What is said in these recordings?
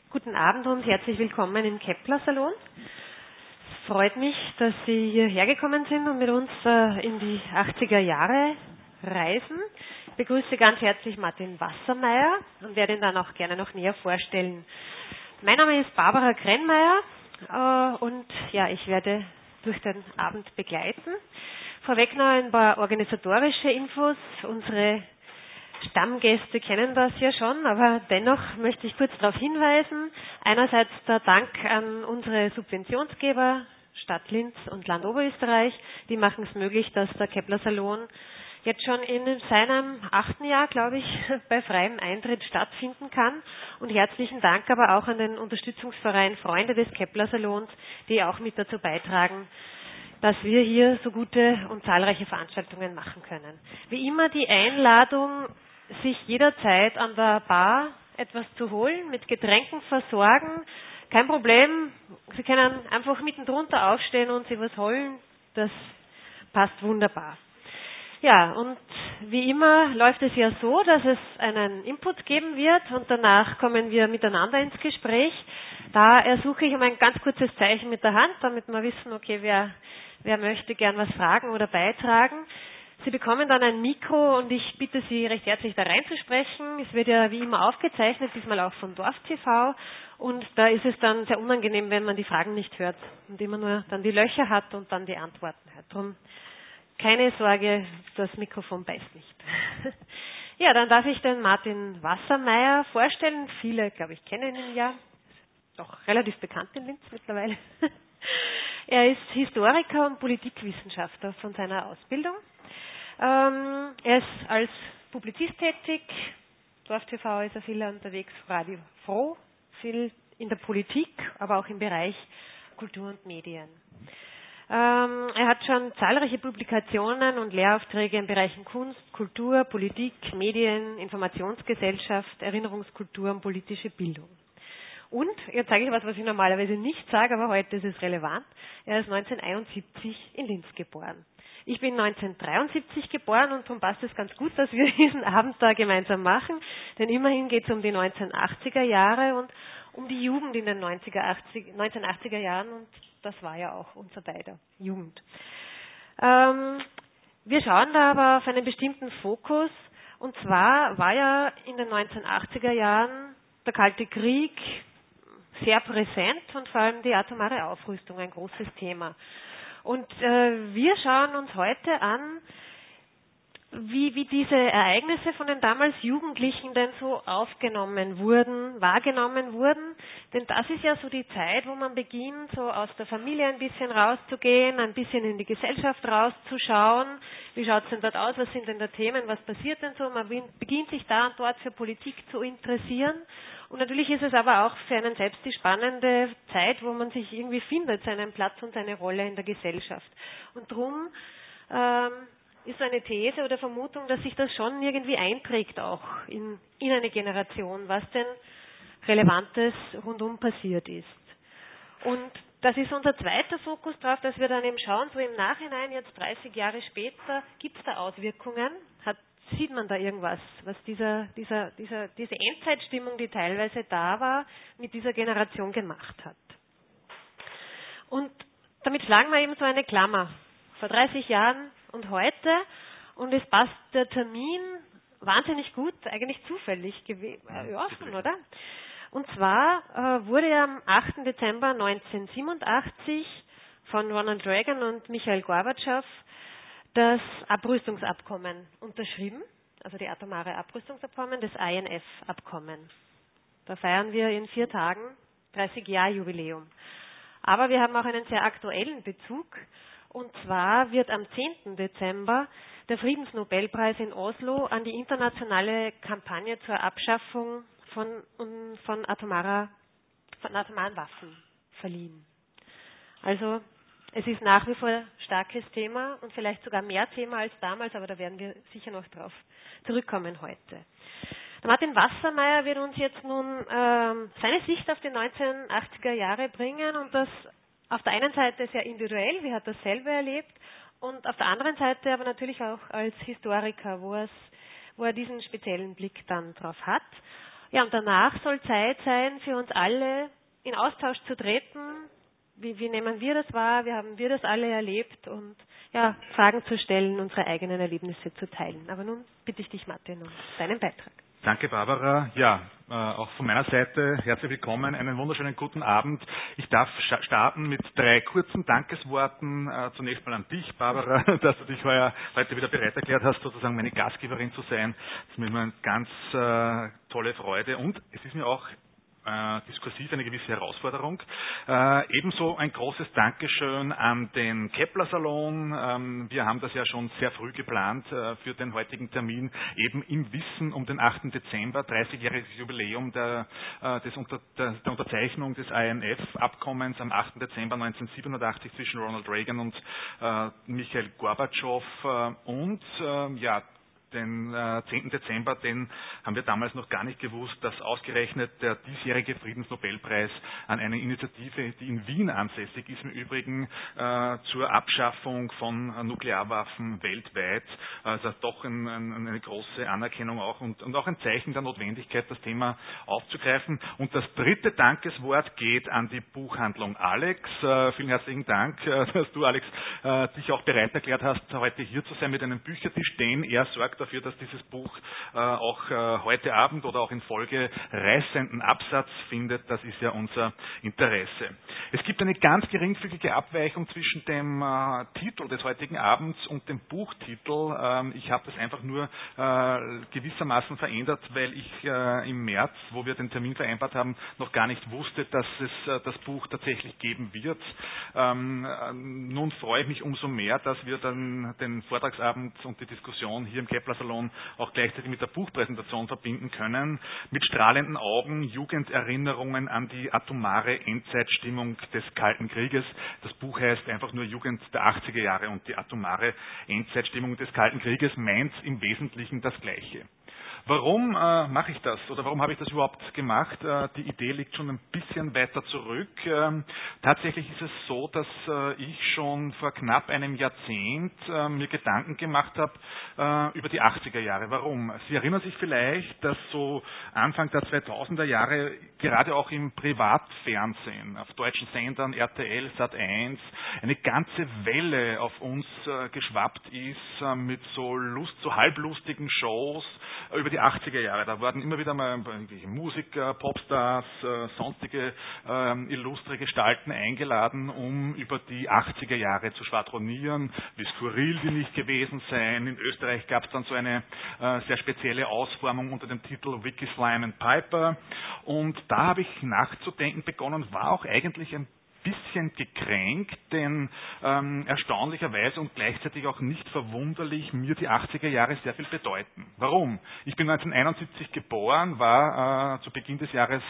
Guten Abend und herzlich willkommen im Kepler-Salon. Es freut mich, dass Sie hierher gekommen sind und mit uns in die 80er Jahre reisen. Ich begrüße ganz herzlich Martin Wassermeier und werde ihn dann auch gerne noch näher vorstellen. Mein Name ist Barbara Krennmeier und ja, ich werde durch den Abend begleiten. Vorweg noch ein paar organisatorische Infos. Unsere Stammgäste kennen das ja schon, aber dennoch möchte ich kurz darauf hinweisen. Einerseits der Dank an unsere Subventionsgeber, Stadt Linz und Land Oberösterreich. Die machen es möglich, dass der Kepler-Salon jetzt schon in seinem 8. Jahr, glaube ich, bei freiem Eintritt stattfinden kann. Und herzlichen Dank aber auch an den Unterstützungsverein Freunde des Kepler-Salons, die auch mit dazu beitragen, dass wir hier so gute und zahlreiche Veranstaltungen machen können. Wie immer die Einladung, sich jederzeit an der Bar etwas zu holen, mit Getränken versorgen. Kein Problem, Sie können einfach mitten drunter aufstehen und sich was holen. Das passt wunderbar. Ja, und wie immer läuft es ja so, dass es einen Input geben wird und danach kommen wir miteinander ins Gespräch. Da ersuche ich um ein ganz kurzes Zeichen mit der Hand, damit wir wissen, okay, wer möchte gern was fragen oder beitragen. Sie bekommen dann ein Mikro und ich bitte Sie recht herzlich da reinzusprechen. Es wird ja wie immer aufgezeichnet, diesmal auch von Dorf TV. Und da ist es dann sehr unangenehm, wenn man die Fragen nicht hört und immer nur dann die Löcher hat und dann die Antworten hört. Drum keine Sorge, das Mikrofon beißt nicht. Ja, dann darf ich den Martin Wassermeier vorstellen. Viele, glaube ich, kennen ihn ja. Doch relativ bekannt in Linz mittlerweile. Er ist Historiker und Politikwissenschaftler von seiner Ausbildung. Er ist als Publizist tätig. Dorf TV ist er viel unterwegs, Radio Froh, viel in der Politik, aber auch im Bereich Kultur und Medien. Er hat schon zahlreiche Publikationen und Lehraufträge in Bereichen Kunst, Kultur, Politik, Medien, Informationsgesellschaft, Erinnerungskultur und politische Bildung. Und, jetzt sage ich was ich normalerweise nicht sage, aber heute ist es relevant, er ist 1971 in Linz geboren. Ich bin 1973 geboren und darum passt es ganz gut, dass wir diesen Abend da gemeinsam machen, denn immerhin geht es um die 1980er Jahre und um die Jugend in den 1980er Jahren und das war ja auch unser beider Jugend. Wir schauen da aber auf einen bestimmten Fokus und zwar war ja in den 1980er Jahren der Kalte Krieg sehr präsent und vor allem die atomare Aufrüstung ein großes Thema. Und wir schauen uns heute an, wie diese Ereignisse von den damals Jugendlichen denn so wahrgenommen wurden. Denn das ist ja so die Zeit, wo man beginnt, so aus der Familie ein bisschen rauszugehen, ein bisschen in die Gesellschaft rauszuschauen. Wie schaut es denn dort aus? Was sind denn da Themen? Was passiert denn so? Man beginnt sich da und dort für Politik zu interessieren. Und natürlich ist es aber auch für einen selbst die spannende Zeit, wo man sich irgendwie findet, seinen Platz und seine Rolle in der Gesellschaft. Und drum ist so eine These oder Vermutung, dass sich das schon irgendwie einträgt auch in eine Generation, was denn Relevantes rundum passiert ist. Und das ist unser zweiter Fokus drauf, dass wir dann eben schauen, so im Nachhinein, jetzt 30 Jahre später, gibt es da Auswirkungen? Sieht man da irgendwas, was diese Endzeitstimmung, die teilweise da war, mit dieser Generation gemacht hat? Und damit schlagen wir eben so eine Klammer. Vor 30 Jahren und heute. Und es passt der Termin wahnsinnig gut, eigentlich zufällig offen, oder? Und zwar wurde ja am 8. Dezember 1987 von Ronald Reagan und Michail Gorbatschow das Abrüstungsabkommen unterschrieben, also die atomare Abrüstungsabkommen, das INF-Abkommen. Da feiern wir in 4 Tagen 30-Jahr-Jubiläum. Aber wir haben auch einen sehr aktuellen Bezug. Und zwar wird am 10. Dezember der Friedensnobelpreis in Oslo an die internationale Kampagne zur Abschaffung von atomaren Waffen verliehen. Also es ist nach wie vor ein starkes Thema und vielleicht sogar mehr Thema als damals, aber da werden wir sicher noch drauf zurückkommen heute. Der Martin Wassermeier wird uns jetzt nun seine Sicht auf die 1980er Jahre bringen und das auf der einen Seite sehr individuell, wie hat er das selber erlebt, und auf der anderen Seite aber natürlich auch als Historiker, wo er diesen speziellen Blick dann drauf hat. Ja, und danach soll Zeit sein, für uns alle in Austausch zu treten. Wie nehmen wir das wahr? Wie haben wir das alle erlebt? Und ja, Fragen zu stellen, unsere eigenen Erlebnisse zu teilen. Aber nun bitte ich dich, Martin, um deinen Beitrag. Danke, Barbara. Ja, auch von meiner Seite herzlich willkommen. Einen wunderschönen guten Abend. Ich darf starten mit 3 kurzen Dankesworten. Zunächst mal an dich, Barbara, dass du dich heute wieder bereit erklärt hast, sozusagen meine Gastgeberin zu sein. Das ist mir immer eine ganz tolle Freude und es ist mir auch diskursiv eine gewisse Herausforderung. Ebenso ein großes Dankeschön an den Kepler-Salon. Wir haben das ja schon sehr früh geplant für den heutigen Termin, eben im Wissen um den 8. Dezember, 30-jähriges Jubiläum der Unterzeichnung des INF-Abkommens am 8. Dezember 1987 zwischen Ronald Reagan und Michail Gorbatschow und den 10. Dezember, den haben wir damals noch gar nicht gewusst, dass ausgerechnet der diesjährige Friedensnobelpreis an eine Initiative, die in Wien ansässig ist, im Übrigen zur Abschaffung von Nuklearwaffen weltweit, also doch eine große Anerkennung auch und auch ein Zeichen der Notwendigkeit, das Thema aufzugreifen. Und das 3. Dankeswort geht an die Buchhandlung Alex. Vielen herzlichen Dank, dass du, Alex, dich auch bereit erklärt hast, heute hier zu sein mit einem Büchertisch, denn er sorgt dafür, dass dieses Buch auch heute Abend oder auch in Folge reißenden Absatz findet. Das ist ja unser Interesse. Es gibt eine ganz geringfügige Abweichung zwischen dem Titel des heutigen Abends und dem Buchtitel. Ich habe das einfach nur gewissermaßen verändert, weil ich im März, wo wir den Termin vereinbart haben, noch gar nicht wusste, dass es das Buch tatsächlich geben wird. Nun freue ich mich umso mehr, dass wir dann den Vortragsabend und die Diskussion hier im Kepler-Salon auch gleichzeitig mit der Buchpräsentation verbinden können. Mit strahlenden Augen, Jugenderinnerungen an die atomare Endzeitstimmung des Kalten Krieges. Das Buch heißt einfach nur Jugend der 80er Jahre und die atomare Endzeitstimmung des Kalten Krieges meint im Wesentlichen das Gleiche. Warum mache ich das oder warum habe ich das überhaupt gemacht? Die Idee liegt schon ein bisschen weiter zurück. Tatsächlich ist es so, dass ich schon vor knapp einem Jahrzehnt mir Gedanken gemacht habe über die 80er Jahre. Warum? Sie erinnern sich vielleicht, dass so Anfang der 2000er Jahre gerade auch im Privatfernsehen, auf deutschen Sendern, RTL, Sat.1, eine ganze Welle auf uns geschwappt ist mit so halblustigen Shows über die 80er Jahre. Da wurden immer wieder mal Musiker, Popstars, sonstige illustre Gestalten eingeladen, um über die 80er Jahre zu schwadronieren, wie skurril die nicht gewesen seien. In Österreich gab es dann so eine sehr spezielle Ausformung unter dem Titel Vicky Slime and Piper. Und da habe ich nachzudenken begonnen, war auch eigentlich ein bisschen gekränkt, denn erstaunlicherweise und gleichzeitig auch nicht verwunderlich mir die 80er Jahre sehr viel bedeuten. Warum? Ich bin 1971 geboren, war zu Beginn des Jahres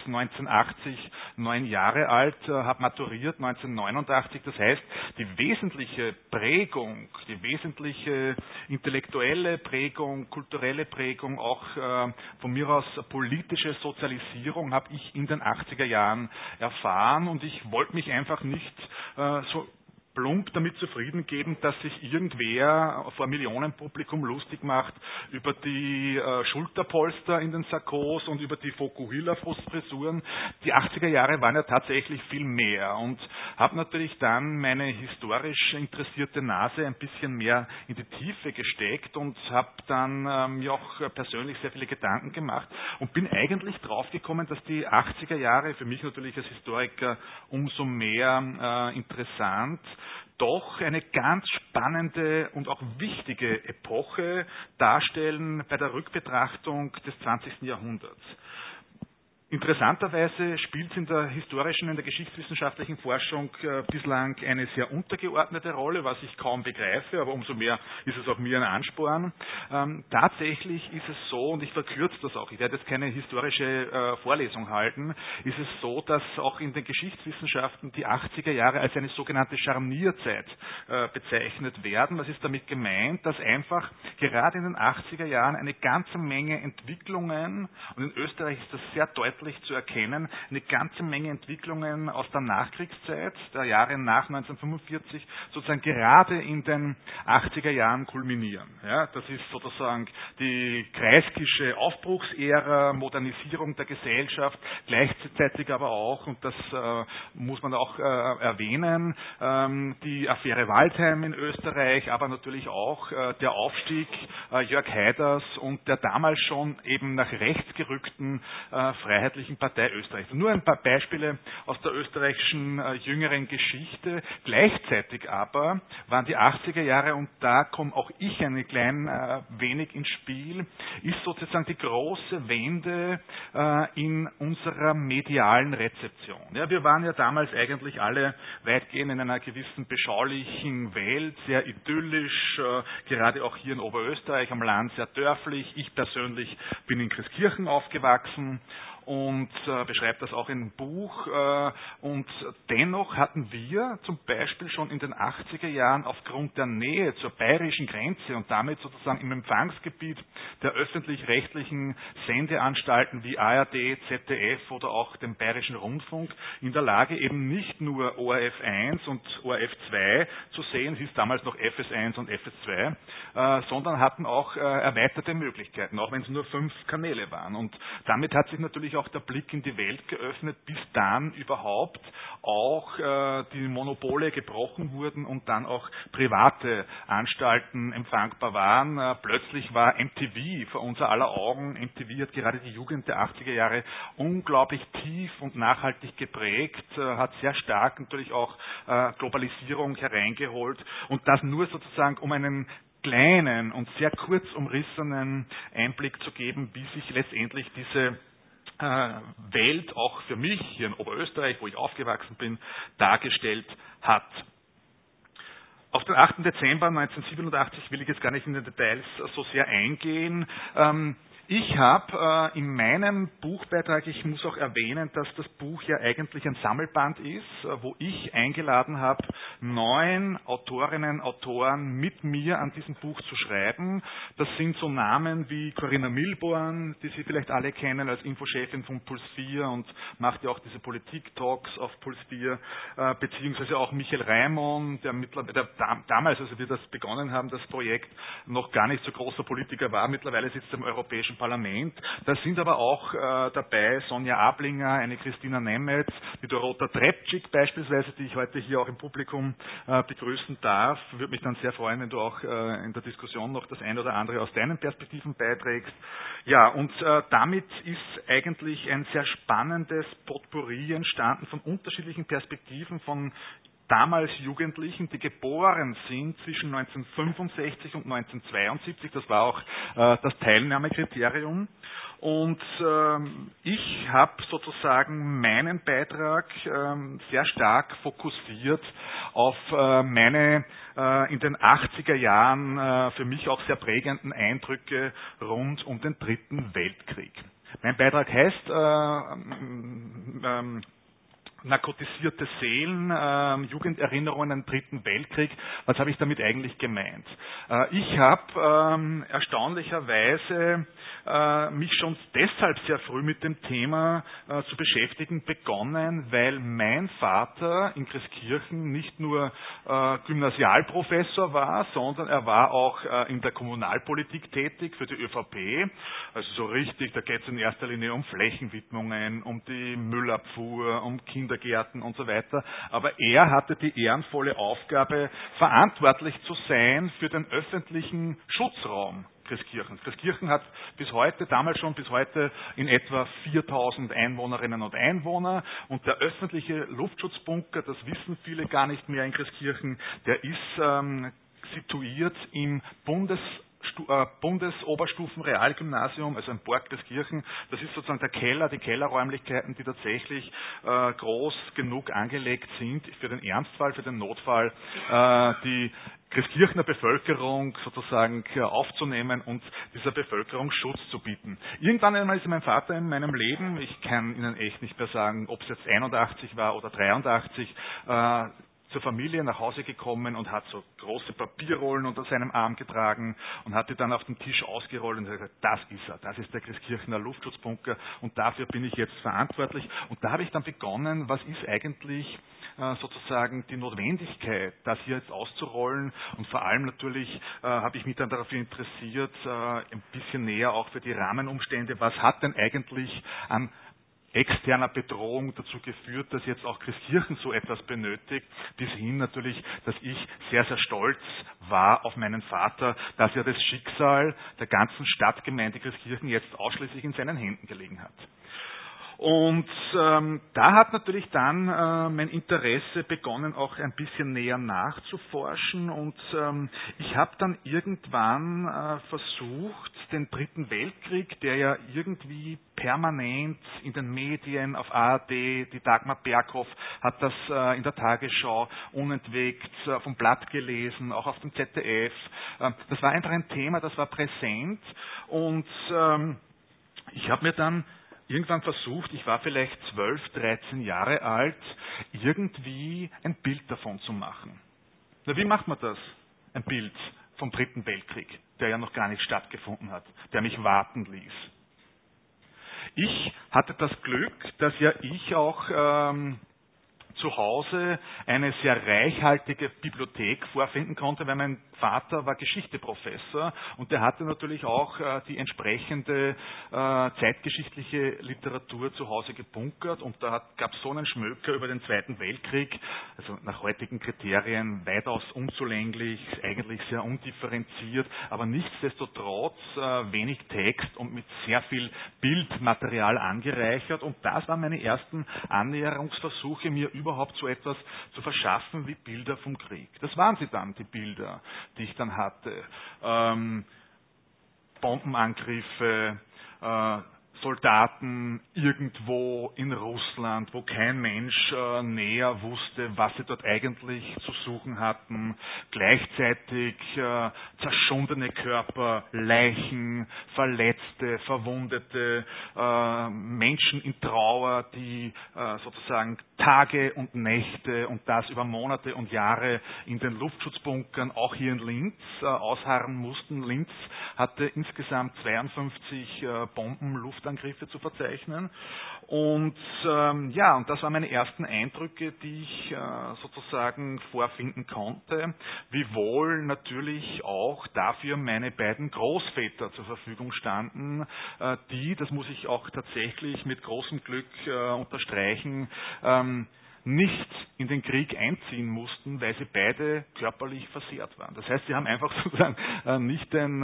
1980 9 Jahre alt, habe maturiert 1989. Das heißt, die wesentliche Prägung, die wesentliche intellektuelle Prägung, kulturelle Prägung, auch von mir aus politische Sozialisierung habe ich in den 80er Jahren erfahren und ich wollte mich einfach nicht so plump damit zufrieden geben, dass sich irgendwer vor Millionenpublikum lustig macht über die Schulterpolster in den Sakkos und über die Fokuhila-Frisuren. Die 80er Jahre waren ja tatsächlich viel mehr und habe natürlich dann meine historisch interessierte Nase ein bisschen mehr in die Tiefe gesteckt und habe dann mir auch persönlich sehr viele Gedanken gemacht und bin eigentlich draufgekommen, dass die 80er Jahre für mich natürlich als Historiker umso mehr interessant, doch eine ganz spannende und auch wichtige Epoche darstellen bei der Rückbetrachtung des 20. Jahrhunderts. Interessanterweise spielt es in der historischen, in der geschichtswissenschaftlichen Forschung bislang eine sehr untergeordnete Rolle, was ich kaum begreife, aber umso mehr ist es auch mir ein Ansporn. Tatsächlich ist es so, und ich verkürze das auch, ich werde jetzt keine historische Vorlesung halten, ist es so, dass auch in den Geschichtswissenschaften die 80er Jahre als eine sogenannte Scharnierzeit bezeichnet werden. Was ist damit gemeint? Dass einfach gerade in den 80er Jahren eine ganze Menge Entwicklungen, und in Österreich ist das sehr deutlich deutlich zu erkennen, eine ganze Menge Entwicklungen aus der Nachkriegszeit, der Jahre nach 1945, sozusagen gerade in den 80er Jahren kulminieren. Ja, das ist sozusagen die Kreisky'sche Aufbruchsära, Modernisierung der Gesellschaft, gleichzeitig aber auch, und das muss man auch erwähnen, die Affäre Waldheim in Österreich, aber natürlich auch der Aufstieg Jörg Haiders und der damals schon eben nach rechts gerückten Freiheitlichen Partei Österreichs. Nur ein paar Beispiele aus der österreichischen jüngeren Geschichte. Gleichzeitig aber waren die 80er Jahre, und da komme auch ich ein klein wenig ins Spiel, ist sozusagen die große Wende in unserer medialen Rezeption. Ja, wir waren ja damals eigentlich alle weitgehend in einer gewissen beschaulichen Welt, sehr idyllisch, gerade auch hier in Oberösterreich am Land sehr dörflich. Ich persönlich bin in Christkirchen aufgewachsen und beschreibt das auch im Buch. Und dennoch hatten wir zum Beispiel schon in den 80er Jahren aufgrund der Nähe zur bayerischen Grenze und damit sozusagen im Empfangsgebiet der öffentlich-rechtlichen Sendeanstalten wie ARD, ZDF oder auch dem Bayerischen Rundfunk in der Lage, eben nicht nur ORF 1 und ORF 2 zu sehen, es hieß damals noch FS 1 und FS 2, sondern hatten auch erweiterte Möglichkeiten, auch wenn es nur 5 Kanäle waren. Und damit hat sich natürlich auch der Blick in die Welt geöffnet, bis dann überhaupt auch die Monopole gebrochen wurden und dann auch private Anstalten empfangbar waren. Plötzlich war MTV vor unser aller Augen. MTV hat gerade die Jugend der 80er Jahre unglaublich tief und nachhaltig geprägt, hat sehr stark natürlich auch Globalisierung hereingeholt, und das nur sozusagen um einen kleinen und sehr kurz umrissenen Einblick zu geben, wie sich letztendlich diese Welt auch für mich hier in Oberösterreich, wo ich aufgewachsen bin, dargestellt hat. Auf den 8. Dezember 1987 will ich jetzt gar nicht in den Details so sehr eingehen. Ich habe in meinem Buchbeitrag, ich muss auch erwähnen, dass das Buch ja eigentlich ein Sammelband ist, wo ich eingeladen habe, 9 Autorinnen, Autoren mit mir an diesem Buch zu schreiben. Das sind so Namen wie Corinna Milborn, die Sie vielleicht alle kennen als Infochefin von Puls 4 und macht ja auch diese Politik-Talks auf Puls 4, beziehungsweise auch Michael Raimon, der damals, als wir das begonnen haben, das Projekt, noch gar nicht so großer Politiker war, mittlerweile sitzt er im Europäischen Parlament. Da sind aber auch dabei Sonja Ablinger, eine Christina Nemetz, die Dorota Trepczyk beispielsweise, die ich heute hier auch im Publikum begrüßen darf. Würde mich dann sehr freuen, wenn du auch in der Diskussion noch das eine oder andere aus deinen Perspektiven beiträgst. Ja, und damit ist eigentlich ein sehr spannendes Potpourri entstanden von unterschiedlichen Perspektiven, von damals Jugendlichen, die geboren sind zwischen 1965 und 1972. Das war auch das Teilnahmekriterium. Und ich habe sozusagen meinen Beitrag sehr stark fokussiert auf meine in den 80er Jahren für mich auch sehr prägenden Eindrücke rund um den Dritten Weltkrieg. Mein Beitrag heißt narkotisierte Seelen, Jugenderinnerungen an den Dritten Weltkrieg. Was habe ich damit eigentlich gemeint? Ich habe erstaunlicherweise mich schon deshalb sehr früh mit dem Thema zu beschäftigen begonnen, weil mein Vater in Christkirchen nicht nur Gymnasialprofessor war, sondern er war auch in der Kommunalpolitik tätig für die ÖVP. Also so richtig, da geht es in erster Linie um Flächenwidmungen, um die Müllabfuhr, um Kindergärten und so weiter. Aber er hatte die ehrenvolle Aufgabe, verantwortlich zu sein für den öffentlichen Schutzraum Christkirchen. Christkirchen hat damals schon bis heute in etwa 4000 Einwohnerinnen und Einwohner, und der öffentliche Luftschutzbunker, das wissen viele gar nicht mehr in Christkirchen, der ist situiert im Bundesoberstufenrealgymnasium, also im Borg Christkirchen. Das ist sozusagen der Keller, die Kellerräumlichkeiten, die tatsächlich groß genug angelegt sind für den Ernstfall, für den Notfall, die Christkirchener Bevölkerung sozusagen aufzunehmen und dieser Bevölkerung Schutz zu bieten. Irgendwann einmal ist mein Vater in meinem Leben, ich kann Ihnen echt nicht mehr sagen, ob es jetzt 81 war oder 83, zur Familie nach Hause gekommen und hat so große Papierrollen unter seinem Arm getragen und hat die dann auf den Tisch ausgerollt und hat gesagt, das ist er, das ist der Christkirchener Luftschutzbunker und dafür bin ich jetzt verantwortlich. Und da habe ich dann begonnen, was ist eigentlich sozusagen die Notwendigkeit, das hier jetzt auszurollen, und vor allem natürlich habe ich mich dann dafür interessiert, ein bisschen näher auch für die Rahmenumstände, was hat denn eigentlich an externer Bedrohung dazu geführt, dass jetzt auch Christkirchen so etwas benötigt, bis hin natürlich, dass ich sehr, sehr stolz war auf meinen Vater, dass er das Schicksal der ganzen Stadtgemeinde Christkirchen jetzt ausschließlich in seinen Händen gelegen hat. Und da hat natürlich dann mein Interesse begonnen, auch ein bisschen näher nachzuforschen. Und ich habe dann irgendwann versucht, den Dritten Weltkrieg, der ja irgendwie permanent in den Medien, auf ARD, die Dagmar Berghoff hat das in der Tagesschau unentwegt vom Blatt gelesen, auch auf dem ZDF. Das war einfach ein Thema, das war präsent. Und ich habe mir dann irgendwann versucht, ich war vielleicht 12, 13 Jahre alt, irgendwie ein Bild davon zu machen. Na, wie macht man das? Ein Bild vom Dritten Weltkrieg, der ja noch gar nicht stattgefunden hat, der mich warten ließ. Ich hatte das Glück, dass ja ich auch zu Hause eine sehr reichhaltige Bibliothek vorfinden konnte, weil mein Vater war Geschichteprofessor und der hatte natürlich auch die entsprechende zeitgeschichtliche Literatur zu Hause gebunkert, und da gab es so einen Schmöker über den Zweiten Weltkrieg, also nach heutigen Kriterien weitaus unzulänglich, eigentlich sehr undifferenziert, aber nichtsdestotrotz wenig Text und mit sehr viel Bildmaterial angereichert, und das waren meine ersten Annäherungsversuche, mir überhaupt so etwas zu verschaffen wie Bilder vom Krieg. Das waren sie dann, die Bilder, die ich dann hatte. Bombenangriffe, Soldaten irgendwo in Russland, wo kein Mensch näher wusste, was sie dort eigentlich zu suchen hatten. Gleichzeitig zerschundene Körper, Leichen, Verletzte, Verwundete, Menschen in Trauer, die sozusagen Tage und Nächte und das über Monate und Jahre in den Luftschutzbunkern, auch hier in Linz, ausharren mussten. Linz hatte insgesamt 52 Bomben-Luftangriffe zu verzeichnen. Und und das waren meine ersten Eindrücke, die ich sozusagen vorfinden konnte, wiewohl natürlich auch dafür meine beiden Großväter zur Verfügung standen, die, das muss ich auch tatsächlich mit großem Glück unterstreichen, nicht in den Krieg einziehen mussten, weil sie beide körperlich versehrt waren. Das heißt, sie haben einfach sozusagen nicht den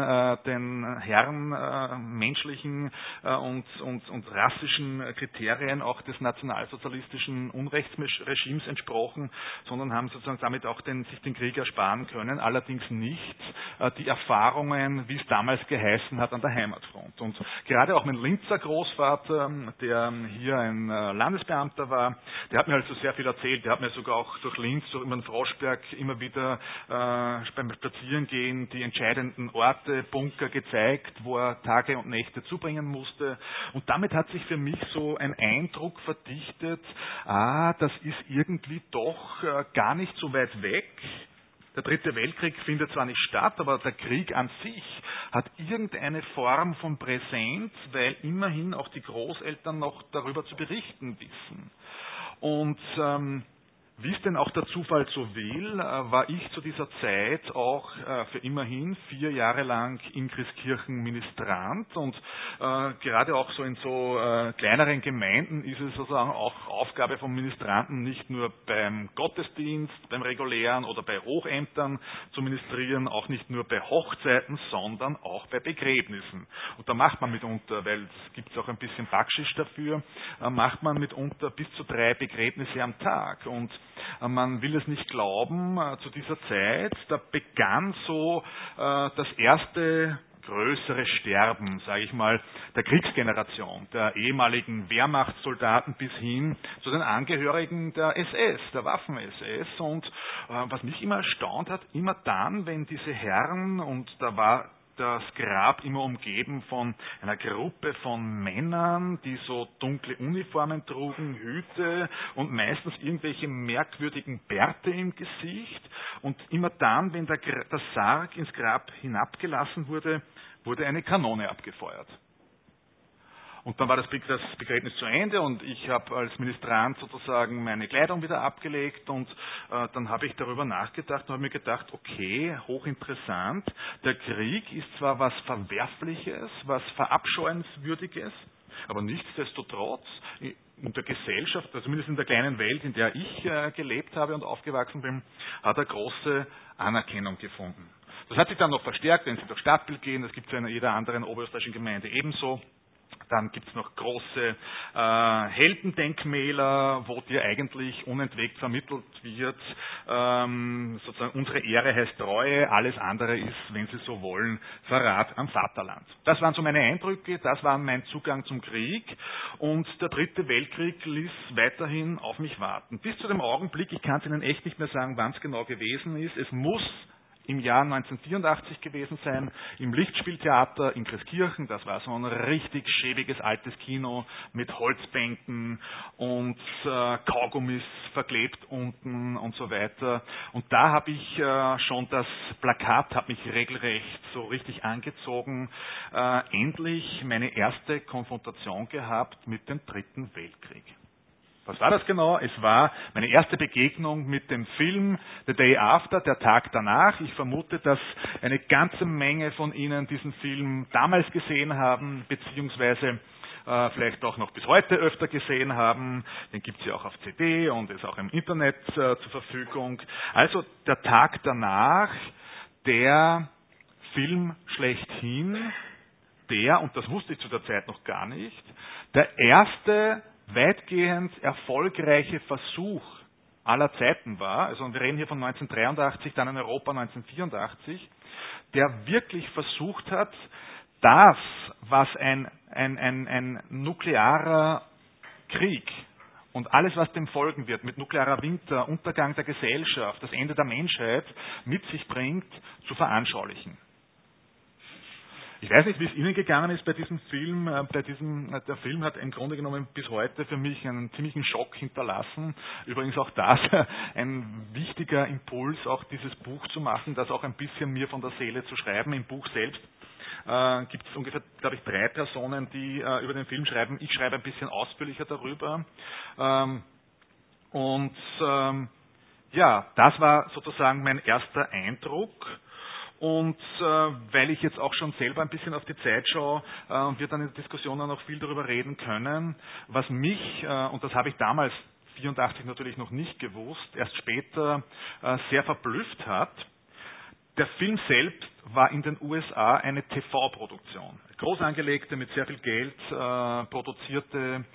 Herren menschlichen und rassischen Kriterien auch des nationalsozialistischen Unrechtsregimes entsprochen, sondern haben sozusagen damit auch sich den Krieg ersparen können, allerdings nicht die Erfahrungen, wie es damals geheißen hat, an der Heimatfront. Und gerade auch mein Linzer Großvater, der hier ein Landesbeamter war, der hat mir also sehr viel erzählt. Der hat mir sogar auch durch Linz, durch den Froschberg immer wieder beim Spazierengehen die entscheidenden Orte, Bunker gezeigt, wo er Tage und Nächte zubringen musste. Und damit hat sich für mich so ein Eindruck verdichtet, das ist irgendwie doch gar nicht so weit weg. Der Dritte Weltkrieg findet zwar nicht statt, aber der Krieg an sich hat irgendeine Form von Präsenz, weil immerhin auch die Großeltern noch darüber zu berichten wissen. Und wie es denn auch der Zufall so will, war ich zu dieser Zeit auch für immerhin 4 Jahre lang in Christkirchen Ministrant, und gerade auch so in so kleineren Gemeinden ist es sozusagen auch Aufgabe von Ministranten, nicht nur beim Gottesdienst, beim regulären oder bei Hochämtern zu ministrieren, auch nicht nur bei Hochzeiten, sondern auch bei Begräbnissen. Und da macht man mitunter, weil es gibt auch ein bisschen Backschisch dafür, macht man mitunter bis zu 3 Begräbnisse am Tag. Und man will es nicht glauben, zu dieser Zeit, da begann so das erste größere Sterben, sage ich mal, der Kriegsgeneration, der ehemaligen Wehrmachtssoldaten bis hin zu den Angehörigen der SS, der Waffen-SS. Und was mich immer erstaunt hat, immer dann, wenn diese Herren, und da war das Grab immer umgeben von einer Gruppe von Männern, die so dunkle Uniformen trugen, Hüte und meistens irgendwelche merkwürdigen Bärte im Gesicht. Und immer dann, wenn der Sarg ins Grab hinabgelassen wurde, wurde eine Kanone abgefeuert. Und dann war das Begräbnis zu Ende und ich habe als Ministrant sozusagen meine Kleidung wieder abgelegt und dann habe ich darüber nachgedacht und habe mir gedacht, okay, hochinteressant, der Krieg ist zwar was Verwerfliches, was Verabscheuenswürdiges, aber nichtsdestotrotz in der Gesellschaft, also zumindest in der kleinen Welt, in der ich gelebt habe und aufgewachsen bin, hat er große Anerkennung gefunden. Das hat sich dann noch verstärkt, wenn Sie durch Stadtbild gehen, das gibt es ja in jeder anderen oberösterreichischen Gemeinde ebenso. Dann gibt es noch große Heldendenkmäler, wo dir eigentlich unentwegt vermittelt wird, sozusagen unsere Ehre heißt Treue, alles andere ist, wenn Sie so wollen, Verrat am Vaterland. Das waren so meine Eindrücke, das war mein Zugang zum Krieg und der Dritte Weltkrieg ließ weiterhin auf mich warten. Bis zu dem Augenblick, ich kann es Ihnen echt nicht mehr sagen, wann es genau gewesen ist, es muss im Jahr 1984 gewesen sein, im Lichtspieltheater in Christkirchen. Das war so ein richtig schäbiges altes Kino mit Holzbänken und Kaugummis verklebt unten und so weiter. Und da habe ich schon das Plakat, hat mich regelrecht so richtig angezogen, endlich meine erste Konfrontation gehabt mit dem Dritten Weltkrieg. Was war das genau? Es war meine erste Begegnung mit dem Film The Day After, der Tag danach. Ich vermute, dass eine ganze Menge von Ihnen diesen Film damals gesehen haben, beziehungsweise vielleicht auch noch bis heute öfter gesehen haben. Den gibt es ja auch auf CD und ist auch im Internet zur Verfügung. Also der Tag danach, der Film schlechthin, und das wusste ich zu der Zeit noch gar nicht, der erste weitgehend erfolgreiche Versuch aller Zeiten war, also wir reden hier von 1983, dann in Europa 1984, der wirklich versucht hat, das, was ein nuklearer Krieg und alles, was dem folgen wird, mit nuklearer Winter, Untergang der Gesellschaft, das Ende der Menschheit mit sich bringt, zu veranschaulichen. Ich weiß nicht, wie es Ihnen gegangen ist bei diesem Film. Der Film hat im Grunde genommen bis heute für mich einen ziemlichen Schock hinterlassen. Übrigens auch das ein wichtiger Impuls, auch dieses Buch zu machen, das auch ein bisschen mir von der Seele zu schreiben. Im Buch selbst gibt es ungefähr, glaube ich, 3 Personen, die über den Film schreiben. Ich schreibe ein bisschen ausführlicher darüber. Das war sozusagen mein erster Eindruck. Und weil ich jetzt auch schon selber ein bisschen auf die Zeit schaue und wir dann in der Diskussion auch noch viel darüber reden können, was mich, und das habe ich damals 1984 natürlich noch nicht gewusst, erst später sehr verblüfft hat, der Film selbst war in den USA eine TV-Produktion. Groß angelegte, mit sehr viel Geld produzierte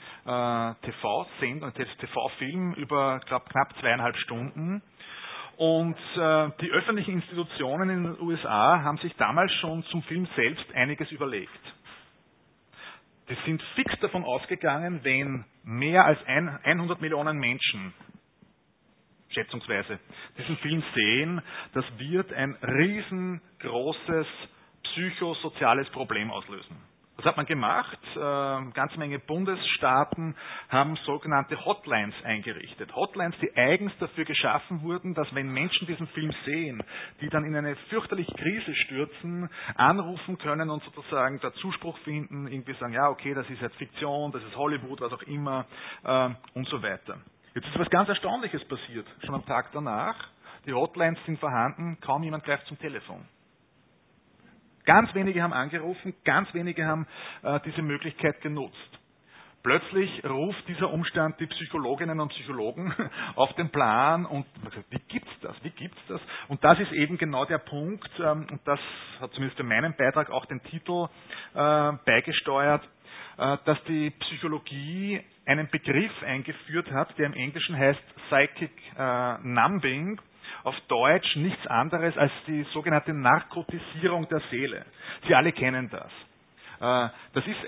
TV-Film über, glaube knapp 2,5 Stunden. Und die öffentlichen Institutionen in den USA haben sich damals schon zum Film selbst einiges überlegt. Die sind fix davon ausgegangen, wenn mehr als 100 Millionen Menschen, schätzungsweise, diesen Film sehen, das wird ein riesengroßes psychosoziales Problem auslösen. Was hat man gemacht? Eine ganze Menge Bundesstaaten haben sogenannte Hotlines eingerichtet. Hotlines, die eigens dafür geschaffen wurden, dass wenn Menschen diesen Film sehen, die dann in eine fürchterliche Krise stürzen, anrufen können und sozusagen da Zuspruch finden, irgendwie sagen, ja okay, das ist jetzt Fiktion, das ist Hollywood, was auch immer und so weiter. Jetzt ist was ganz Erstaunliches passiert, schon am Tag danach. Die Hotlines sind vorhanden, kaum jemand greift zum Telefon. Ganz wenige haben angerufen, ganz wenige haben diese Möglichkeit genutzt. Plötzlich ruft dieser Umstand die Psychologinnen und Psychologen auf den Plan und man sagt, wie gibt's das? Und das ist eben genau der Punkt, und das hat zumindest in meinem Beitrag auch den Titel beigesteuert, dass die Psychologie einen Begriff eingeführt hat, der im Englischen heißt Psychic Numbing. Auf Deutsch nichts anderes als die sogenannte Narkotisierung der Seele. Sie alle kennen das. Das ist ein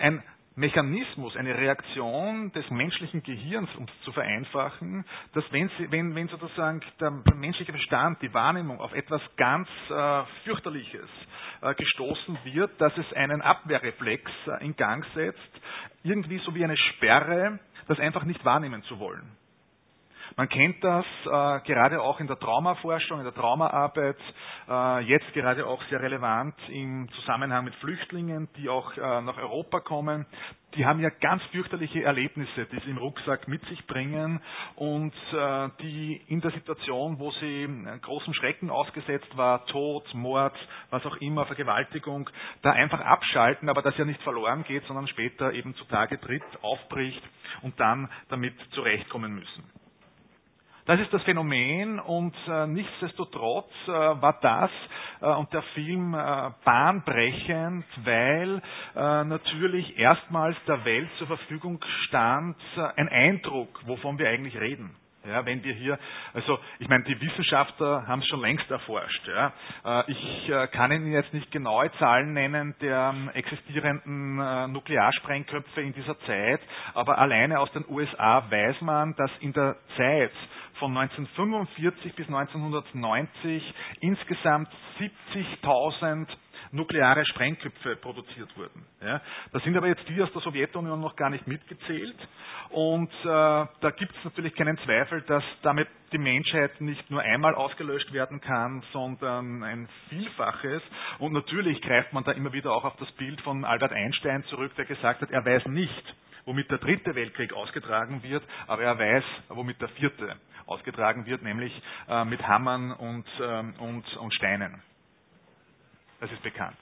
Mechanismus, eine Reaktion des menschlichen Gehirns, um es zu vereinfachen, dass wenn sozusagen der menschliche Verstand, die Wahrnehmung auf etwas ganz Fürchterliches gestoßen wird, dass es einen Abwehrreflex in Gang setzt, irgendwie so wie eine Sperre, das einfach nicht wahrnehmen zu wollen. Man kennt das gerade auch in der Traumaforschung, in der Traumaarbeit, jetzt gerade auch sehr relevant im Zusammenhang mit Flüchtlingen, die auch nach Europa kommen. Die haben ja ganz fürchterliche Erlebnisse, die sie im Rucksack mit sich bringen und die in der Situation, wo sie großem Schrecken ausgesetzt war, Tod, Mord, was auch immer, Vergewaltigung, da einfach abschalten, aber das ja nicht verloren geht, sondern später eben zutage tritt, aufbricht und dann damit zurechtkommen müssen. Das ist das Phänomen und nichtsdestotrotz war das und der Film bahnbrechend, weil natürlich erstmals der Welt zur Verfügung stand ein Eindruck, wovon wir eigentlich reden. Ja, wenn wir hier, also ich meine, die Wissenschaftler haben es schon längst erforscht. Ja. Ich kann Ihnen jetzt nicht genaue Zahlen nennen der existierenden Nuklearsprengköpfe in dieser Zeit, aber alleine aus den USA weiß man, dass in der Zeit von 1945 bis 1990 insgesamt 70.000 nukleare Sprengköpfe produziert wurden. Ja. Da sind aber jetzt die aus der Sowjetunion noch gar nicht mitgezählt und da gibt es natürlich keinen Zweifel, dass damit die Menschheit nicht nur einmal ausgelöscht werden kann, sondern ein Vielfaches. Und natürlich greift man da immer wieder auch auf das Bild von Albert Einstein zurück, der gesagt hat, er weiß nicht, womit der dritte Weltkrieg ausgetragen wird, aber er weiß, womit der vierte ausgetragen wird, nämlich mit Hammern und Steinen. Das ist bekannt.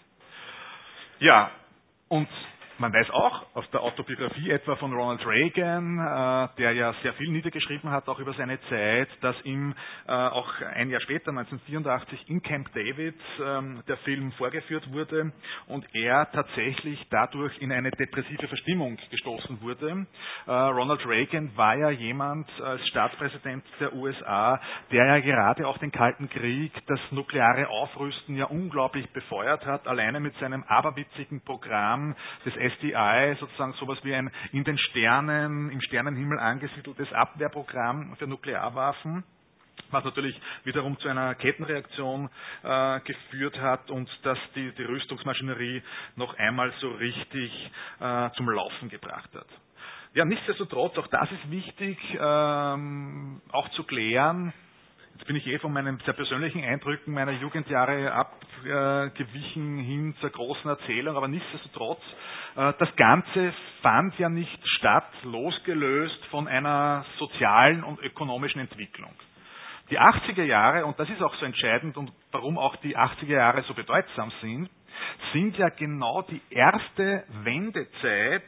Ja, und man weiß auch aus der Autobiografie etwa von Ronald Reagan, der ja sehr viel niedergeschrieben hat, auch über seine Zeit, dass ihm auch ein Jahr später, 1984, in Camp David der Film vorgeführt wurde und er tatsächlich dadurch in eine depressive Verstimmung gestoßen wurde. Ronald Reagan war ja jemand als Staatspräsident der USA, der ja gerade auch den Kalten Krieg, das nukleare Aufrüsten ja unglaublich befeuert hat, alleine mit seinem aberwitzigen Programm des SDI, sozusagen sowas wie ein in den Sternen, im Sternenhimmel angesiedeltes Abwehrprogramm für Nuklearwaffen, was natürlich wiederum zu einer Kettenreaktion geführt hat und das die Rüstungsmaschinerie noch einmal so richtig zum Laufen gebracht hat. Ja, nichtsdestotrotz, auch das ist wichtig, auch zu klären. Jetzt bin ich von meinen sehr persönlichen Eindrücken meiner Jugendjahre abgewichen hin zur großen Erzählung, aber nichtsdestotrotz, das Ganze fand ja nicht statt, losgelöst von einer sozialen und ökonomischen Entwicklung. Die 80er Jahre, und das ist auch so entscheidend und warum auch die 80er Jahre so bedeutsam sind ja genau die erste Wendezeit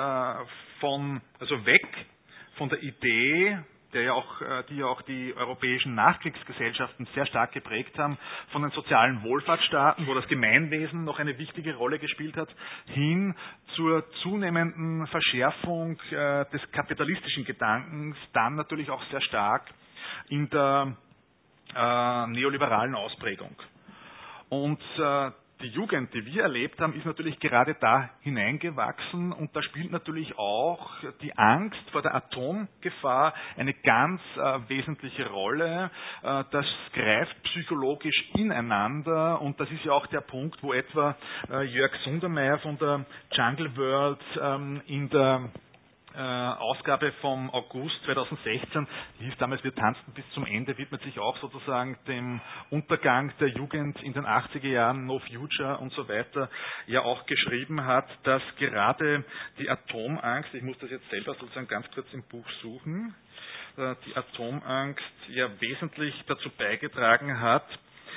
weg von der Idee, die ja auch die europäischen Nachkriegsgesellschaften sehr stark geprägt haben, von den sozialen Wohlfahrtsstaaten, wo das Gemeinwesen noch eine wichtige Rolle gespielt hat, hin zur zunehmenden Verschärfung des kapitalistischen Gedankens, dann natürlich auch sehr stark in der neoliberalen Ausprägung. Und die Jugend, die wir erlebt haben, ist natürlich gerade da hineingewachsen und da spielt natürlich auch die Angst vor der Atomgefahr eine ganz wesentliche Rolle. Das greift psychologisch ineinander und das ist ja auch der Punkt, wo etwa Jörg Sundermeier von der Jungle World in der Ausgabe vom August 2016, die hieß damals Wir tanzten bis zum Ende, widmet sich auch sozusagen dem Untergang der Jugend in den 80er Jahren, No Future und so weiter, ja auch geschrieben hat, dass gerade die Atomangst, ich muss das jetzt selber sozusagen ganz kurz im Buch suchen, die Atomangst ja wesentlich dazu beigetragen hat,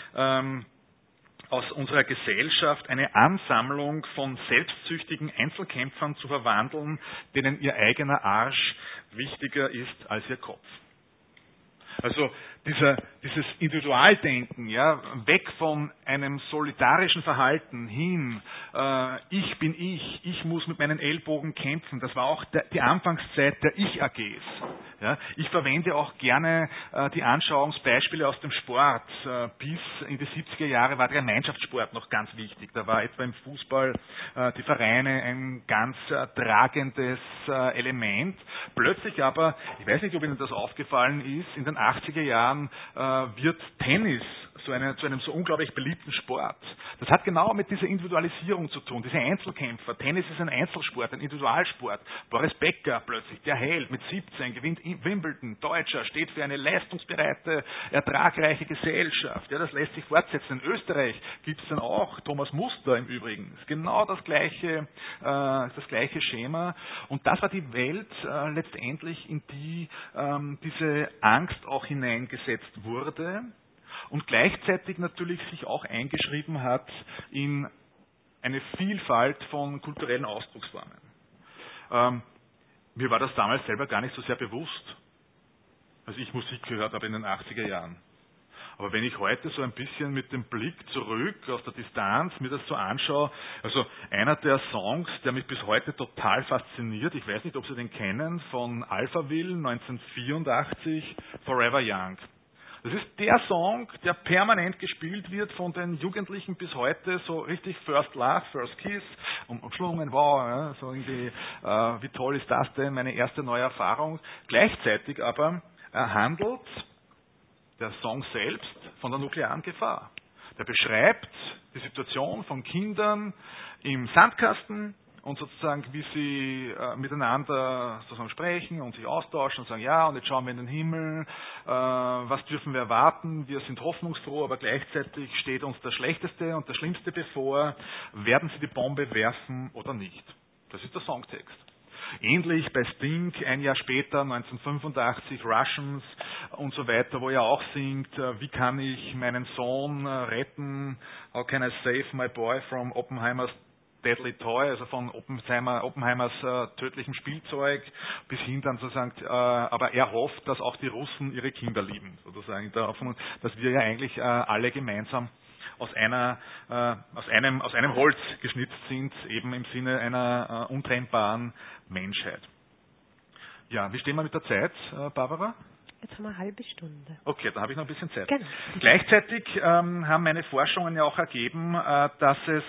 aus unserer Gesellschaft eine Ansammlung von selbstsüchtigen Einzelkämpfern zu verwandeln, denen ihr eigener Arsch wichtiger ist als ihr Kopf. Also dieses Individualdenken, ja, weg von einem solidarischen Verhalten hin, ich bin ich muss mit meinen Ellbogen kämpfen. Das war auch die Anfangszeit der Ich-AGs. Ja. Ich verwende auch gerne die Anschauungsbeispiele aus dem Sport. Bis in die 70er Jahre war der Gemeinschaftssport noch ganz wichtig. Da war etwa im Fußball die Vereine ein ganz tragendes Element. Plötzlich aber, ich weiß nicht, ob Ihnen das aufgefallen ist, in den 80er Jahren wird Tennis zu einem so unglaublich beliebten Sport. Das hat genau mit dieser Individualisierung zu tun, diese Einzelkämpfer. Tennis ist ein Einzelsport, ein Individualsport. Boris Becker plötzlich, der Held mit 17, gewinnt Wimbledon, Deutscher, steht für eine leistungsbereite, ertragreiche Gesellschaft. Ja, das lässt sich fortsetzen. In Österreich gibt es dann auch Thomas Muster im Übrigen. Das ist genau das gleiche Schema. Und das war die Welt letztendlich, in die diese Angst auch hineingesetzt wurde. Und gleichzeitig natürlich sich auch eingeschrieben hat in eine Vielfalt von kulturellen Ausdrucksformen. Mir war das damals selber gar nicht so sehr bewusst, als ich Musik gehört habe in den 80er Jahren. Aber wenn ich heute so ein bisschen mit dem Blick zurück aus der Distanz mir das so anschaue, also einer der Songs, der mich bis heute total fasziniert, ich weiß nicht, ob Sie den kennen, von Alphaville 1984, Forever Young. Das ist der Song, der permanent gespielt wird von den Jugendlichen bis heute, so richtig First Love, First Kiss, umschlungen, wow, ja, so irgendwie, wie toll ist das denn, meine erste neue Erfahrung. Gleichzeitig aber handelt der Song selbst von der nuklearen Gefahr. Der beschreibt die Situation von Kindern im Sandkasten, und sozusagen, wie sie miteinander sozusagen sprechen und sich austauschen und sagen, ja, und jetzt schauen wir in den Himmel, was dürfen wir erwarten, wir sind hoffnungsfroh, aber gleichzeitig steht uns das Schlechteste und das Schlimmste bevor, werden sie die Bombe werfen oder nicht. Das ist der Songtext. Ähnlich bei Sting, ein Jahr später, 1985, Russians und so weiter, wo er auch singt, wie kann ich meinen Sohn retten, how can I save my boy from Oppenheimers Deadly Toy, also von Oppenheimers tödlichem Spielzeug, bis hin dann sozusagen, aber er hofft, dass auch die Russen ihre Kinder lieben, sozusagen, dass wir ja eigentlich alle gemeinsam aus einem Holz geschnitzt sind, eben im Sinne einer untrennbaren Menschheit. Ja, wie stehen wir mit der Zeit, Barbara? Jetzt haben wir eine halbe Stunde. Okay, da habe ich noch ein bisschen Zeit. Genau. Gleichzeitig haben meine Forschungen ja auch ergeben, dass es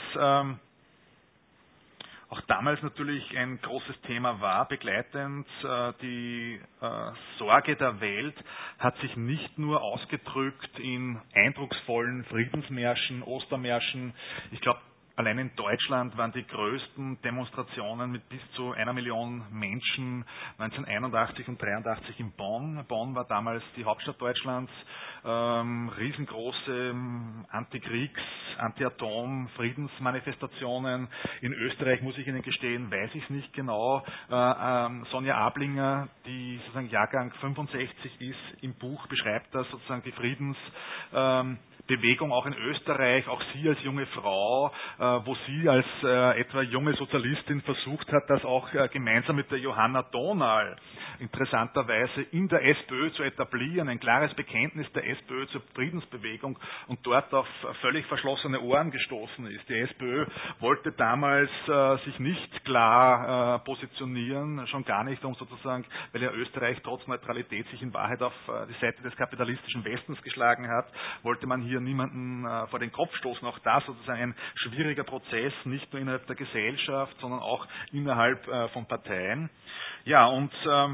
auch damals natürlich ein großes Thema war, begleitend. Die Sorge der Welt hat sich nicht nur ausgedrückt in eindrucksvollen Friedensmärschen, Ostermärschen. Ich glaube, allein in Deutschland waren die größten Demonstrationen mit bis zu 1 Million Menschen 1981 und 1983 in Bonn. Bonn war damals die Hauptstadt Deutschlands. Riesengroße Antikriegs-, Anti-Atom-, Friedensmanifestationen. In Österreich, muss ich Ihnen gestehen, weiß ich es nicht genau. Sonja Ablinger, die sozusagen Jahrgang 65 ist, im Buch beschreibt das sozusagen die Friedensbewegung auch in Österreich, auch sie als junge Frau, wo sie als etwa junge Sozialistin versucht hat, das auch gemeinsam mit der Johanna Dohnal interessanterweise in der SPÖ zu etablieren, ein klares Bekenntnis der SPÖ zur Friedensbewegung und dort auf völlig verschlossene Ohren gestoßen ist. Die SPÖ wollte damals sich nicht klar positionieren, schon gar nicht, um sozusagen, weil ja Österreich trotz Neutralität sich in Wahrheit auf die Seite des kapitalistischen Westens geschlagen hat, wollte man hier niemanden vor den Kopf stoßen. Auch das sozusagen ein schwieriger Prozess, nicht nur innerhalb der Gesellschaft, sondern auch innerhalb von Parteien. Ja, und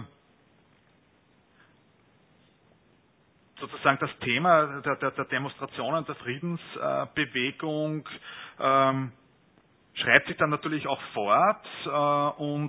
sozusagen das Thema der Demonstrationen der Friedensbewegung schreibt sich dann natürlich auch fort und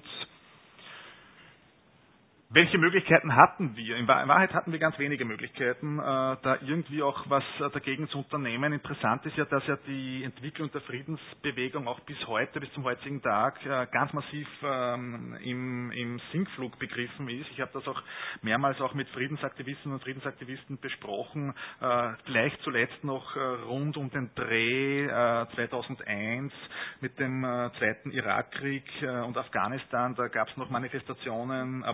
welche Möglichkeiten hatten wir? In Wahrheit hatten wir ganz wenige Möglichkeiten, da irgendwie auch was dagegen zu unternehmen. Interessant ist ja, dass ja die Entwicklung der Friedensbewegung auch bis heute, bis zum heutigen Tag, ganz massiv im Sinkflug begriffen ist. Ich habe das auch mehrmals auch mit Friedensaktivistinnen und Friedensaktivisten besprochen, gleich zuletzt noch rund um den Dreh 2001 mit dem Zweiten Irakkrieg und Afghanistan. Da gab es noch Manifestationen, aber das war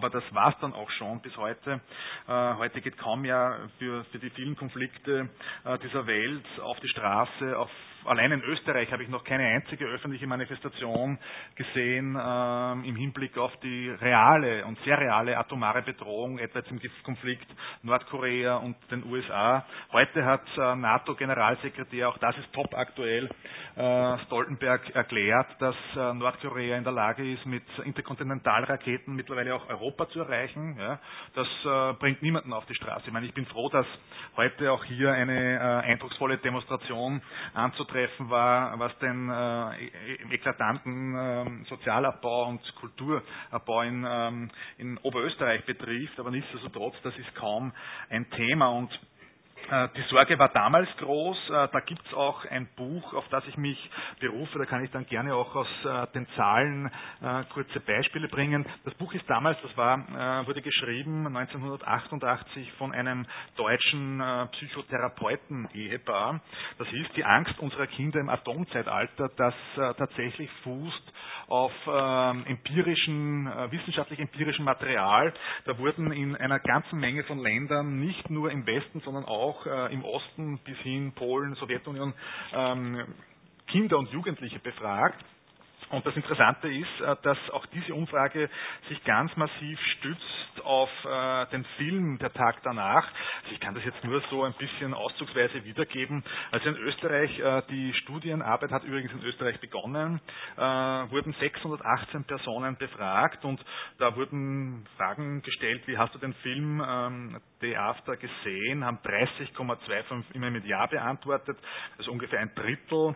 war es dann auch schon bis heute. Heute geht kaum mehr für die vielen Konflikte dieser Welt auf die Straße. Allein in Österreich habe ich noch keine einzige öffentliche Manifestation gesehen im Hinblick auf die reale und sehr reale atomare Bedrohung, etwa jetzt im Konflikt Nordkorea und den USA. Heute hat NATO-Generalsekretär, auch das ist top aktuell, Stoltenberg erklärt, dass Nordkorea in der Lage ist, mit Interkontinentalraketen mittlerweile auch Europa zu erreichen. Ja, das bringt niemanden auf die Straße. Ich meine, ich bin froh, dass heute auch hier eine eindrucksvolle Demonstration anzutreffen war, was den eklatanten Sozialabbau und Kulturabbau in Oberösterreich betrifft, aber nichtsdestotrotz, das ist kaum ein Thema. Und die Sorge war damals groß. Da gibt es auch ein Buch, auf das ich mich berufe. Da kann ich dann gerne auch aus den Zahlen kurze Beispiele bringen. Das Buch ist damals, wurde geschrieben 1988 von einem deutschen Psychotherapeuten-Ehepaar. Das hieß Die Angst unserer Kinder im Atomzeitalter, das tatsächlich fußt auf wissenschaftlich empirischem Material. Da wurden in einer ganzen Menge von Ländern, nicht nur im Westen, sondern auch im Osten bis hin Polen, Sowjetunion, Kinder und Jugendliche befragt. Und das Interessante ist, dass auch diese Umfrage sich ganz massiv stützt auf den Film Der Tag danach. Also ich kann das jetzt nur so ein bisschen auszugsweise wiedergeben. Also in Österreich, die Studienarbeit hat übrigens in Österreich begonnen, wurden 618 Personen befragt und da wurden Fragen gestellt, wie hast du den Film Day After gesehen, haben 30,25 immer mit Ja beantwortet, also ungefähr ein Drittel.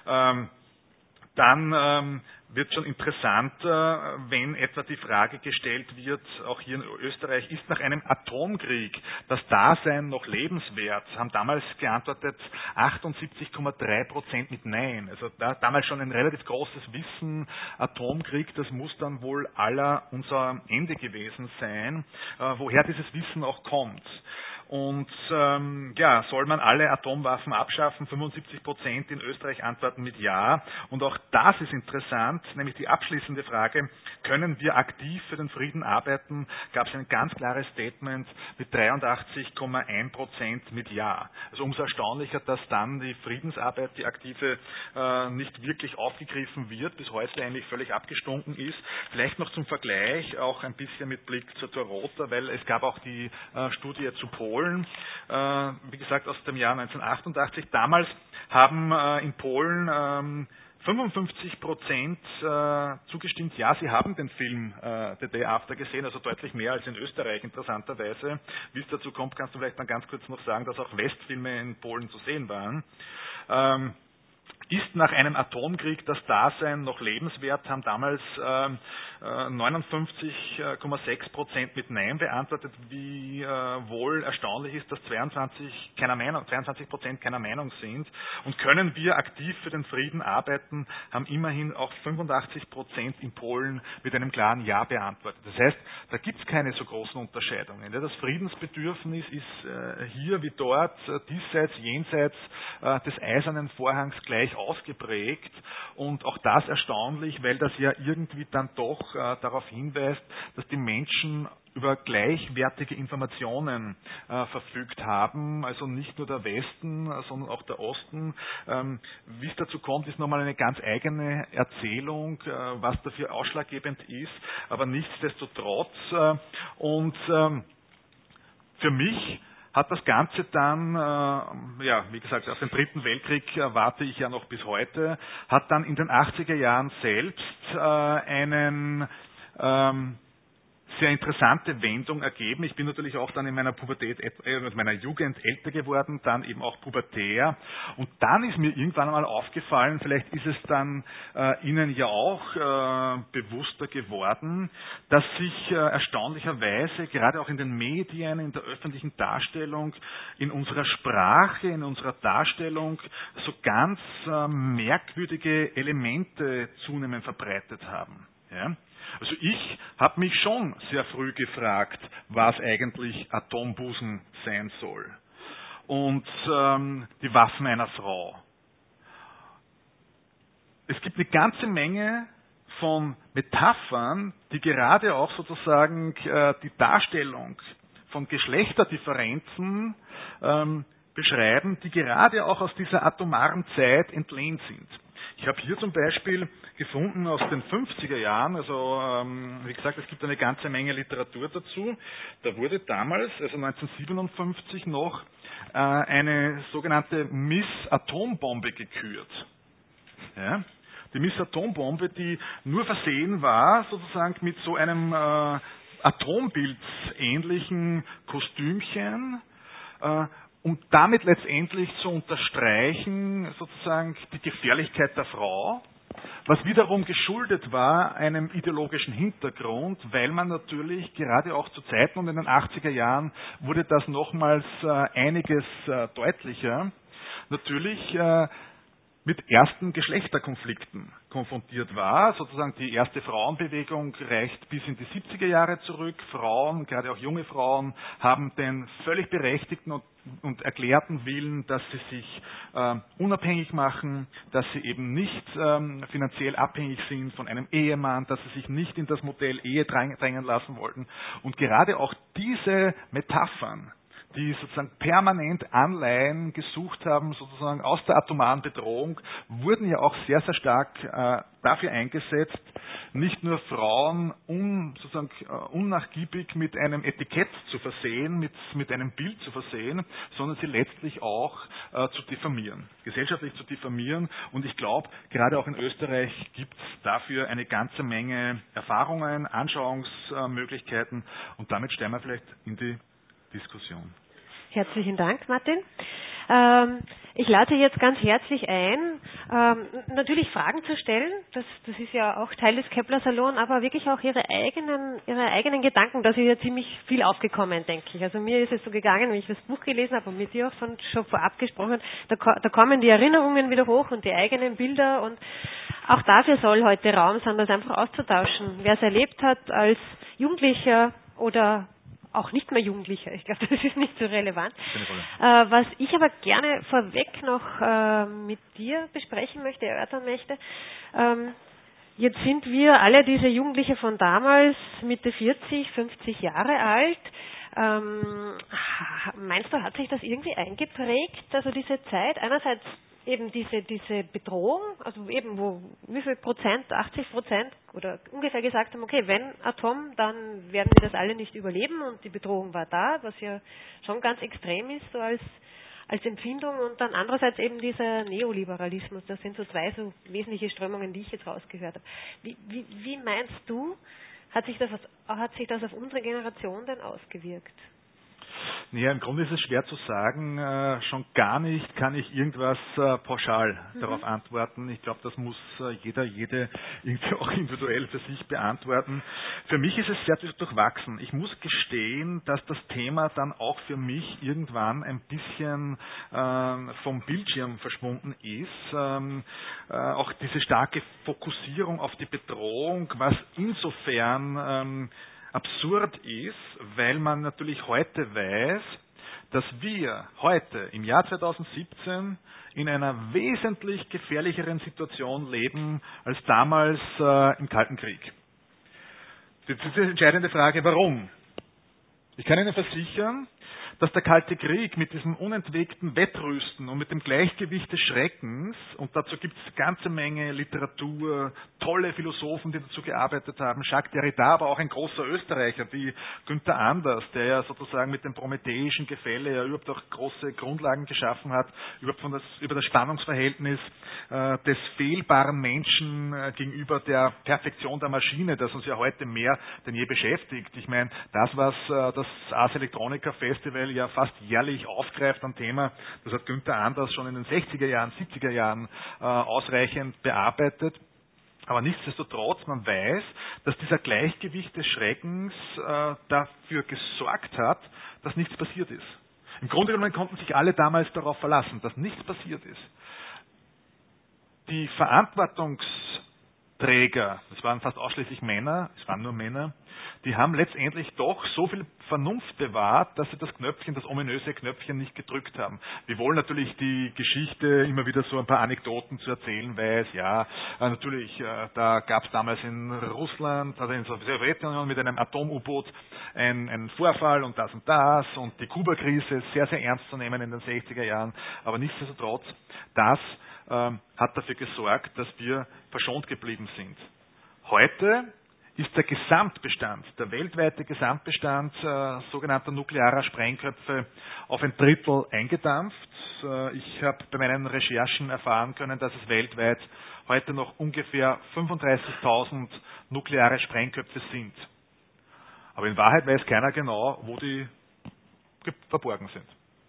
Dann wird schon interessanter, wenn etwa die Frage gestellt wird, auch hier in Österreich, ist nach einem Atomkrieg das Dasein noch lebenswert? Haben damals geantwortet 78,3% mit Nein. Also damals schon ein relativ großes Wissen, Atomkrieg, das muss dann wohl unser Ende gewesen sein, woher dieses Wissen auch kommt. Und soll man alle Atomwaffen abschaffen? 75% in Österreich antworten mit Ja. Und auch das ist interessant, nämlich die abschließende Frage, können wir aktiv für den Frieden arbeiten? Gab es ein ganz klares Statement mit 83,1% mit Ja. Also umso erstaunlicher, dass dann die Friedensarbeit, die aktive, nicht wirklich aufgegriffen wird, bis heute eigentlich völlig abgestunken ist. Vielleicht noch zum Vergleich, auch ein bisschen mit Blick zur Rota, weil es gab auch die Studie zu Polen, wie gesagt aus dem Jahr 1988. Damals haben in Polen 55% zugestimmt, ja, sie haben den Film The Day After gesehen, also deutlich mehr als in Österreich, interessanterweise. Wie es dazu kommt, kannst du vielleicht dann ganz kurz noch sagen, dass auch Westfilme in Polen zu sehen waren. Ist nach einem Atomkrieg das Dasein noch lebenswert, haben damals 59,6% mit Nein beantwortet, wie wohl erstaunlich ist, dass 22% keiner Meinung sind. Und können wir aktiv für den Frieden arbeiten, haben immerhin auch 85% in Polen mit einem klaren Ja beantwortet. Das heißt, da gibt es keine so großen Unterscheidungen. Das Friedensbedürfnis ist hier wie dort, diesseits, jenseits des Eisernen Vorhangs gleich ausgeprägt und auch das erstaunlich, weil das ja irgendwie dann doch darauf hinweist, dass die Menschen über gleichwertige Informationen verfügt haben, also nicht nur der Westen, sondern auch der Osten. Wie es dazu kommt, ist nochmal eine ganz eigene Erzählung, was dafür ausschlaggebend ist, aber nichtsdestotrotz und für mich hat das Ganze dann, wie gesagt, auf den Dritten Weltkrieg warte ich ja noch bis heute, hat dann in den 80er Jahren selbst einen sehr interessante Wendung ergeben. Ich bin natürlich auch dann in meiner Pubertät, meiner Jugend älter geworden, dann eben auch pubertär. Und dann ist mir irgendwann einmal aufgefallen, vielleicht ist es dann Ihnen ja auch bewusster geworden, dass sich erstaunlicherweise gerade auch in den Medien, in der öffentlichen Darstellung, in unserer Sprache, in unserer Darstellung so ganz merkwürdige Elemente zunehmend verbreitet haben. Ja? Also ich habe mich schon sehr früh gefragt, was eigentlich Atombusen sein soll. Und die Waffen einer Frau. Es gibt eine ganze Menge von Metaphern, die gerade auch sozusagen die Darstellung von Geschlechterdifferenzen beschreiben, die gerade auch aus dieser atomaren Zeit entlehnt sind. Ich habe hier zum Beispiel gefunden aus den 50er Jahren, also wie gesagt, es gibt eine ganze Menge Literatur dazu. Da wurde damals, also 1957 noch, eine sogenannte Miss-Atombombe gekürt. Ja? Die Miss-Atombombe, die nur versehen war, sozusagen mit so einem atombildsähnlichen Kostümchen, um damit letztendlich zu unterstreichen, sozusagen die Gefährlichkeit der Frau, was wiederum geschuldet war einem ideologischen Hintergrund, weil man natürlich gerade auch zu Zeiten und in den 80er Jahren wurde das nochmals einiges deutlicher, natürlich mit ersten Geschlechterkonflikten konfrontiert war. Sozusagen die erste Frauenbewegung reicht bis in die 70er Jahre zurück. Frauen, gerade auch junge Frauen, haben den völlig berechtigten und erklärten Willen, dass sie sich unabhängig machen, dass sie eben nicht finanziell abhängig sind von einem Ehemann, dass sie sich nicht in das Modell Ehe drängen lassen wollten. Und gerade auch diese Metaphern, die sozusagen permanent Anleihen gesucht haben, sozusagen aus der atomaren Bedrohung, wurden ja auch sehr, sehr stark dafür eingesetzt, nicht nur Frauen sozusagen unnachgiebig mit einem Etikett zu versehen, mit einem Bild zu versehen, sondern sie letztlich auch zu diffamieren, gesellschaftlich zu diffamieren. Und ich glaube, gerade auch in Österreich gibt es dafür eine ganze Menge Erfahrungen, Anschauungsmöglichkeiten, und damit steigen wir vielleicht in die Diskussion. Herzlichen Dank, Martin. Ich lade jetzt ganz herzlich ein, natürlich Fragen zu stellen. Das ist ja auch Teil des Kepler-Salon, aber wirklich auch Ihre eigenen Gedanken. Da ist ja ziemlich viel aufgekommen, denke ich. Also mir ist es so gegangen, wenn ich das Buch gelesen habe und mit dir auch schon vorab gesprochen, da kommen die Erinnerungen wieder hoch und die eigenen Bilder, und auch dafür soll heute Raum sein, das einfach auszutauschen. Wer es erlebt hat als Jugendlicher oder auch nicht mehr Jugendlicher. Ich glaube, das ist nicht so relevant. Was ich aber gerne vorweg noch mit dir besprechen möchte, erörtern möchte, jetzt sind wir alle diese Jugendliche von damals, Mitte 40, 50 Jahre alt. Meinst du, hat sich das irgendwie eingeprägt, also diese Zeit? Einerseits eben diese Bedrohung, also eben wie viel Prozent, 80% oder ungefähr gesagt haben, okay, wenn Atom, dann werden wir das alle nicht überleben, und die Bedrohung war da, was ja schon ganz extrem ist, so als Empfindung, und dann andererseits eben dieser Neoliberalismus. Das sind so zwei so wesentliche Strömungen, die ich jetzt rausgehört habe. Wie meinst du, hat sich das auf unsere Generation denn ausgewirkt? Naja, im Grunde ist es schwer zu sagen. Schon gar nicht kann ich irgendwas pauschal darauf antworten. Ich glaube, das muss jede irgendwie auch individuell für sich beantworten. Für mich ist es sehr durchwachsen. Ich muss gestehen, dass das Thema dann auch für mich irgendwann ein bisschen vom Bildschirm verschwunden ist. Auch diese starke Fokussierung auf die Bedrohung, was insofern absurd ist, weil man natürlich heute weiß, dass wir heute im Jahr 2017 in einer wesentlich gefährlicheren Situation leben als damals im Kalten Krieg. Jetzt ist die entscheidende Frage, warum? Ich kann Ihnen versichern, dass der Kalte Krieg mit diesem unentwegten Wettrüsten und mit dem Gleichgewicht des Schreckens, und dazu gibt es eine ganze Menge Literatur, tolle Philosophen, die dazu gearbeitet haben, Jacques Derrida, aber auch ein großer Österreicher, wie Günther Anders, der ja sozusagen mit dem prometheischen Gefälle ja überhaupt auch große Grundlagen geschaffen hat, über das Spannungsverhältnis des fehlbaren Menschen gegenüber der Perfektion der Maschine, das uns ja heute mehr denn je beschäftigt. Ich meine, das, was das Ars Electronica Festival ja fast jährlich aufgreift am Thema, das hat Günther Anders schon in den 60er Jahren, 70er Jahren ausreichend bearbeitet. Aber nichtsdestotrotz, man weiß, dass dieser Gleichgewicht des Schreckens dafür gesorgt hat, dass nichts passiert ist. Im Grunde genommen konnten sich alle damals darauf verlassen, dass nichts passiert ist. Die Verantwortungsträger Träger, das waren fast ausschließlich Männer, es waren nur Männer, die haben letztendlich doch so viel Vernunft bewahrt, dass sie das ominöse Knöpfchen nicht gedrückt haben. Wiewohl natürlich die Geschichte immer wieder so ein paar Anekdoten zu erzählen weiß. Ja, natürlich, da gab es damals in Russland, also in der Sowjetunion mit einem Atom-U-Boot einen Vorfall und die Kuba-Krise sehr, sehr ernst zu nehmen in den 60er Jahren. Aber nichtsdestotrotz, das hat dafür gesorgt, dass wir verschont geblieben sind. Heute ist der Gesamtbestand, der weltweite Gesamtbestand sogenannter nuklearer Sprengköpfe auf 1/3 eingedampft. Ich habe bei meinen Recherchen erfahren können, dass es weltweit heute noch ungefähr 35.000 nukleare Sprengköpfe sind. Aber in Wahrheit weiß keiner genau, wo die verborgen sind.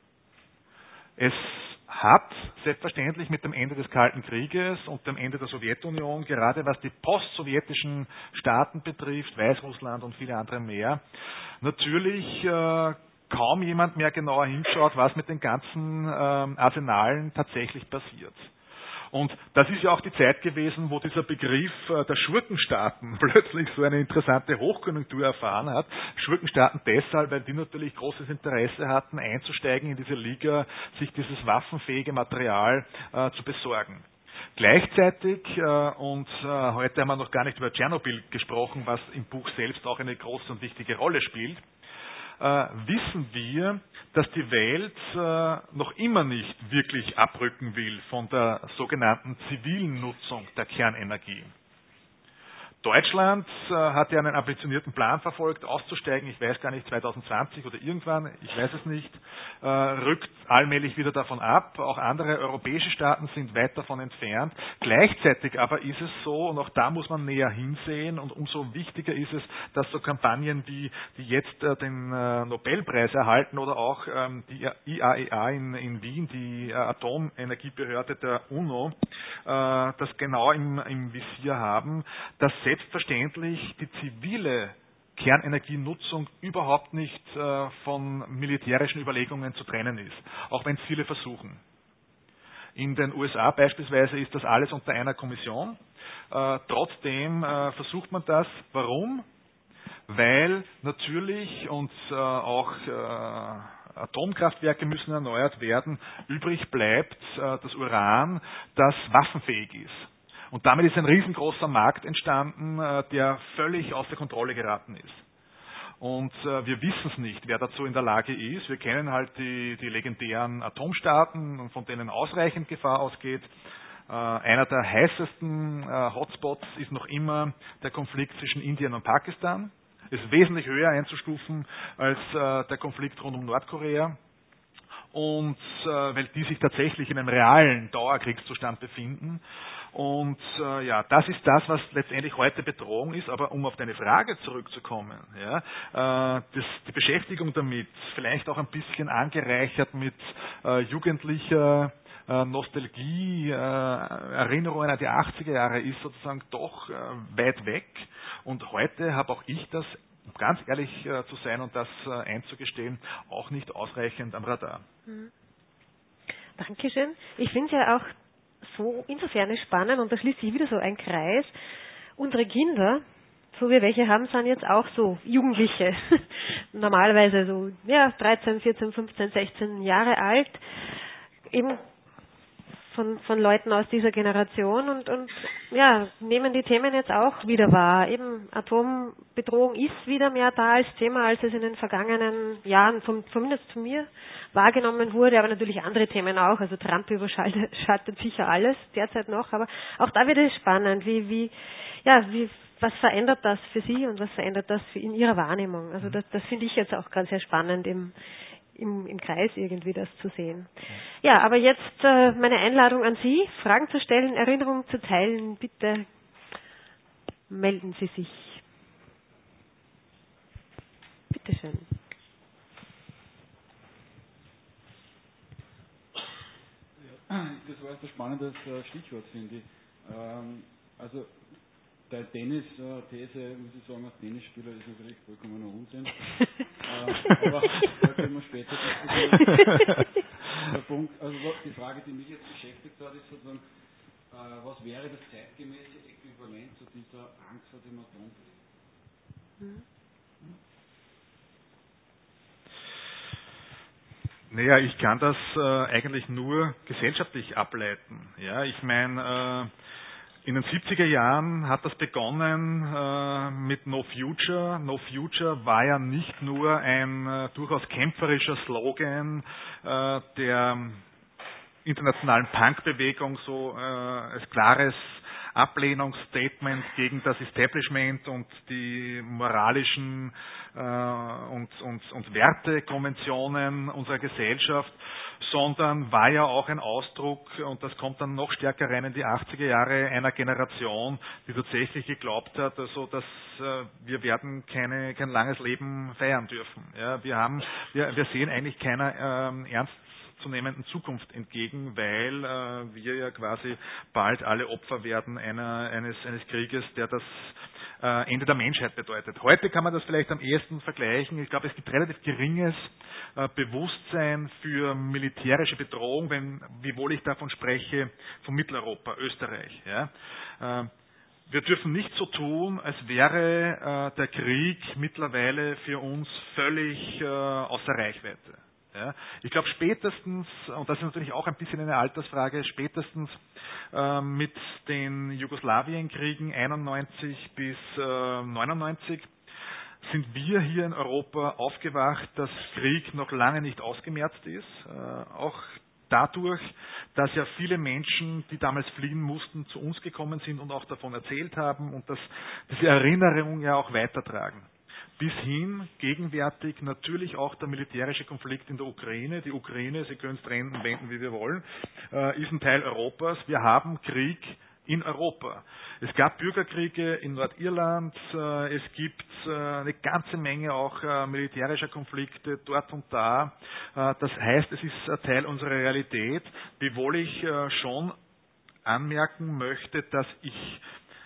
Es hat selbstverständlich mit dem Ende des Kalten Krieges und dem Ende der Sowjetunion, gerade was die postsowjetischen Staaten betrifft, Weißrussland und viele andere mehr, natürlich kaum jemand mehr genauer hinschaut, was mit den ganzen Arsenalen tatsächlich passiert. Und das ist ja auch die Zeit gewesen, wo dieser Begriff der Schurkenstaaten plötzlich so eine interessante Hochkonjunktur erfahren hat. Schurkenstaaten deshalb, weil die natürlich großes Interesse hatten, einzusteigen in diese Liga, sich dieses waffenfähige Material zu besorgen. Gleichzeitig, und heute haben wir noch gar nicht über Tschernobyl gesprochen, was im Buch selbst auch eine große und wichtige Rolle spielt, wissen wir, dass die Welt noch immer nicht wirklich abrücken will von der sogenannten zivilen Nutzung der Kernenergie. Deutschland hat ja einen ambitionierten Plan verfolgt, auszusteigen, ich weiß gar nicht, 2020 oder irgendwann, ich weiß es nicht, rückt allmählich wieder davon ab. Auch andere europäische Staaten sind weit davon entfernt. Gleichzeitig aber ist es so, und auch da muss man näher hinsehen, und umso wichtiger ist es, dass so Kampagnen wie die jetzt den Nobelpreis erhalten oder auch die IAEA in Wien, die Atomenergiebehörde der UNO, das genau im Visier haben, dass selbstverständlich die zivile Kernenergienutzung überhaupt nicht von militärischen Überlegungen zu trennen ist, auch wenn es viele versuchen. In den USA beispielsweise ist das alles unter einer Kommission. Trotzdem versucht man das. Warum? Weil natürlich und auch Atomkraftwerke müssen erneuert werden, übrig bleibt das Uran, das waffenfähig ist. Und damit ist ein riesengroßer Markt entstanden, der völlig außer Kontrolle geraten ist. Und wir wissen es nicht, wer dazu in der Lage ist. Wir kennen halt die legendären Atomstaaten, von denen ausreichend Gefahr ausgeht. Einer der heißesten Hotspots ist noch immer der Konflikt zwischen Indien und Pakistan. Ist wesentlich höher einzustufen als der Konflikt rund um Nordkorea. Und weil die sich tatsächlich in einem realen Dauerkriegszustand befinden. Und das ist das, was letztendlich heute Bedrohung ist. Aber um auf deine Frage zurückzukommen, die Beschäftigung damit, vielleicht auch ein bisschen angereichert mit jugendlicher Nostalgie, Erinnerungen an die 80er Jahre, ist sozusagen doch weit weg. Und heute habe auch ich das, um ganz ehrlich zu sein und das einzugestehen, auch nicht ausreichend am Radar. Dankeschön. Ich finde es ja auch so insofern spannend, und da schließt sich wieder so ein Kreis. Unsere Kinder, so wie welche haben, sind jetzt auch so Jugendliche. Normalerweise so 13, 14, 15, 16 Jahre alt. Eben von Leuten aus dieser Generation und nehmen die Themen jetzt auch wieder wahr. Eben Atombedrohung ist wieder mehr da als Thema, als es in den vergangenen Jahren zumindest von mir wahrgenommen wurde, aber natürlich andere Themen auch. Also Trump überschattet sicher alles derzeit noch, aber auch da wird es spannend, was verändert das für Sie und was verändert das in Ihrer Wahrnehmung? Also das finde ich jetzt auch ganz sehr spannend im Kreis irgendwie das zu sehen. Ja, aber jetzt meine Einladung an Sie, Fragen zu stellen, Erinnerungen zu teilen. Bitte melden Sie sich. Bitte schön. Das war ein spannendes Stichwort, finde ich. Also der Tennis-These, muss ich sagen, als Tennisspieler ist natürlich vollkommener Unsinn. Aber da können wir später diskutieren. Der Punkt, also die Frage, die mich jetzt beschäftigt hat, ist sozusagen, was wäre das zeitgemäße Äquivalent zu Naja, ich kann das eigentlich nur gesellschaftlich ableiten. Ja, ich meine, in den 70er Jahren hat das begonnen mit No Future. No Future war ja nicht nur ein durchaus kämpferischer Slogan der internationalen Punkbewegung, so als klares Ablehnungsstatement gegen das Establishment und die moralischen und Wertekonventionen unserer Gesellschaft, sondern war ja auch ein Ausdruck, und das kommt dann noch stärker rein in die 80er Jahre, einer Generation, die tatsächlich geglaubt hat, also dass wir werden kein langes Leben feiern dürfen. Ja, wir sehen eigentlich keiner ernstzunehmenden Zukunft entgegen, weil wir ja quasi bald alle Opfer werden eines Krieges, der das Ende der Menschheit bedeutet. Heute kann man das vielleicht am ehesten vergleichen. Ich glaube, es gibt relativ geringes Bewusstsein für militärische Bedrohung, wiewohl ich davon spreche, von Mitteleuropa, Österreich. Ja. Wir dürfen nicht so tun, als wäre der Krieg mittlerweile für uns völlig außer Reichweite. Ja, ich glaube spätestens, und das ist natürlich auch ein bisschen eine Altersfrage, spätestens mit den Jugoslawienkriegen 91 bis 99 sind wir hier in Europa aufgewacht, dass Krieg noch lange nicht ausgemerzt ist. Auch dadurch, dass ja viele Menschen, die damals fliehen mussten, zu uns gekommen sind und auch davon erzählt haben und dass diese Erinnerung ja auch weitertragen. Bis hin, gegenwärtig, natürlich auch der militärische Konflikt in der Ukraine. Die Ukraine, Sie können es drehen und wenden, wie wir wollen, ist ein Teil Europas. Wir haben Krieg in Europa. Es gab Bürgerkriege in Nordirland, es gibt eine ganze Menge auch militärischer Konflikte dort und da. Das heißt, es ist ein Teil unserer Realität, wiewohl ich schon anmerken möchte, dass ich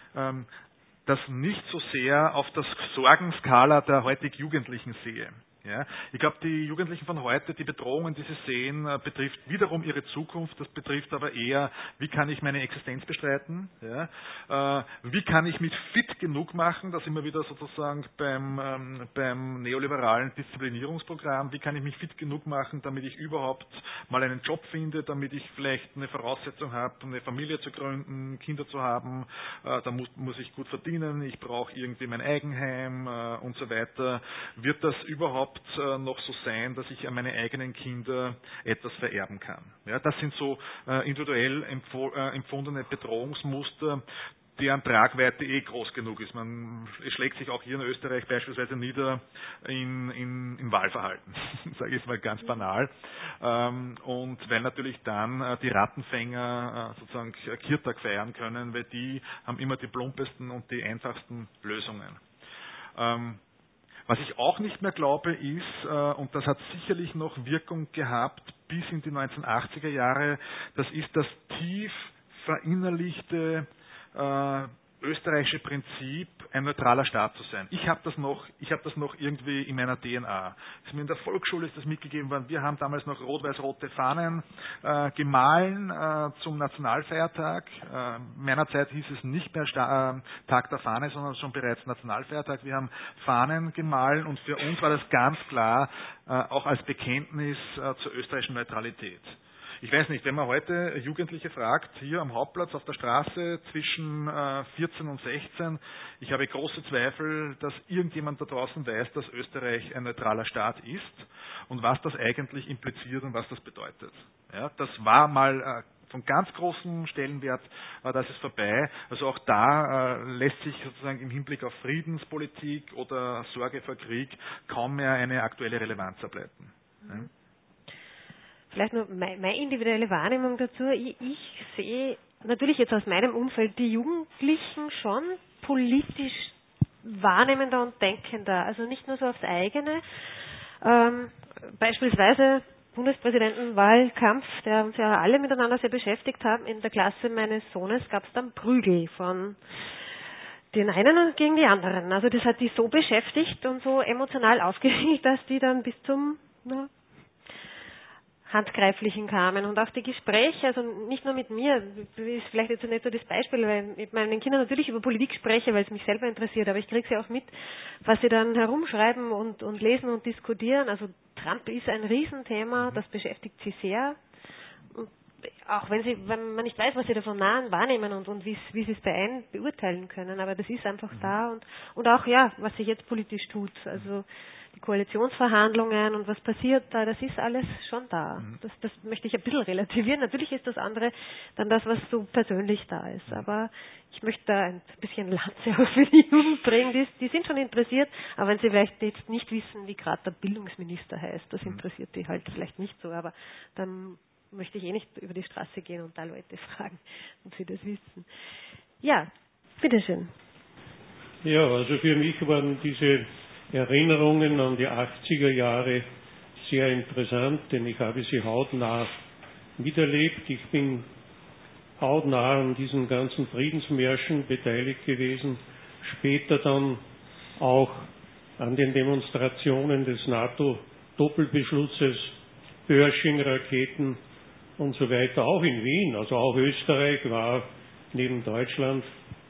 das nicht so sehr auf der Sorgenskala der heutigen Jugendlichen sehe. Ja, ich glaube, die Jugendlichen von heute, die Bedrohungen, die sie sehen, betrifft wiederum ihre Zukunft. Das betrifft aber eher, wie kann ich meine Existenz bestreiten? Ja, wie kann ich mich fit genug machen? Da sind wir wieder sozusagen beim neoliberalen Disziplinierungsprogramm. Wie kann ich mich fit genug machen, damit ich überhaupt mal einen Job finde, damit ich vielleicht eine Voraussetzung habe, eine Familie zu gründen, Kinder zu haben? Da muss ich gut verdienen. Ich brauche irgendwie mein Eigenheim und so weiter. Wird das überhaupt noch so sein, dass ich an meine eigenen Kinder etwas vererben kann. Ja, das sind so individuell empfundene Bedrohungsmuster, deren Tragweite groß genug ist. Es schlägt sich auch hier in Österreich beispielsweise nieder im Wahlverhalten, sage ich jetzt mal ganz banal. Und weil natürlich dann die Rattenfänger sozusagen Kirtag feiern können, weil die haben immer die plumpesten und die einfachsten Lösungen. Was ich auch nicht mehr glaube ist, und das hat sicherlich noch Wirkung gehabt bis in die 1980er Jahre, das ist das tief verinnerlichte österreichische Prinzip, ein neutraler Staat zu sein. Ich habe das noch irgendwie in meiner DNA. In der Volksschule ist das mitgegeben worden. Wir haben damals noch rot-weiß-rote Fahnen gemahlen zum Nationalfeiertag. Meiner Zeit hieß es nicht mehr Tag der Fahne, sondern schon bereits Nationalfeiertag. Wir haben Fahnen gemahlen und für uns war das ganz klar auch als Bekenntnis zur österreichischen Neutralität. Ich weiß nicht, wenn man heute Jugendliche fragt, hier am Hauptplatz auf der Straße zwischen 14 und 16, ich habe große Zweifel, dass irgendjemand da draußen weiß, dass Österreich ein neutraler Staat ist und was das eigentlich impliziert und was das bedeutet. Ja, das war mal von ganz großem Stellenwert, das ist vorbei. Also auch da lässt sich sozusagen im Hinblick auf Friedenspolitik oder Sorge vor Krieg kaum mehr eine aktuelle Relevanz ableiten. Ja. Vielleicht nur meine individuelle Wahrnehmung dazu. Ich sehe natürlich jetzt aus meinem Umfeld die Jugendlichen schon politisch wahrnehmender und denkender. Also nicht nur so aufs eigene. Beispielsweise Bundespräsidentenwahlkampf, der uns ja alle miteinander sehr beschäftigt haben. In der Klasse meines Sohnes gab es dann Prügel von den einen gegen die anderen. Also das hat die so beschäftigt und so emotional aufgeregt, dass die dann bis zum Handgreiflichen kamen und auch die Gespräche, also nicht nur mit mir, das ist vielleicht jetzt nicht so das Beispiel, weil ich mit meinen Kindern natürlich über Politik spreche, weil es mich selber interessiert, aber ich kriege sie auch mit, was sie dann herumschreiben und lesen und diskutieren. Also Trump ist ein Riesenthema, das beschäftigt sie sehr. Und auch wenn man nicht weiß, was sie davon wahrnehmen und wie sie es beurteilen können, aber das ist einfach da und auch, ja, was sich jetzt politisch tut, also die Koalitionsverhandlungen und was passiert da, das ist alles schon da. Das möchte ich ein bisschen relativieren. Natürlich ist das andere dann das, was so persönlich da ist, aber ich möchte da ein bisschen Lanze auch für die Jugend bringen, die sind schon interessiert, aber wenn sie vielleicht jetzt nicht wissen, wie gerade der Bildungsminister heißt, das interessiert die halt vielleicht nicht so, aber dann möchte ich nicht über die Straße gehen und da Leute fragen, ob sie das wissen. Ja, bitteschön. Ja, also für mich waren diese Erinnerungen an die 80er Jahre sehr interessant, denn ich habe sie hautnah miterlebt. Ich bin hautnah an diesen ganzen Friedensmärschen beteiligt gewesen, später dann auch an den Demonstrationen des NATO-Doppelbeschlusses, Pershing-Raketen und so weiter, auch in Wien, also auch Österreich war neben Deutschland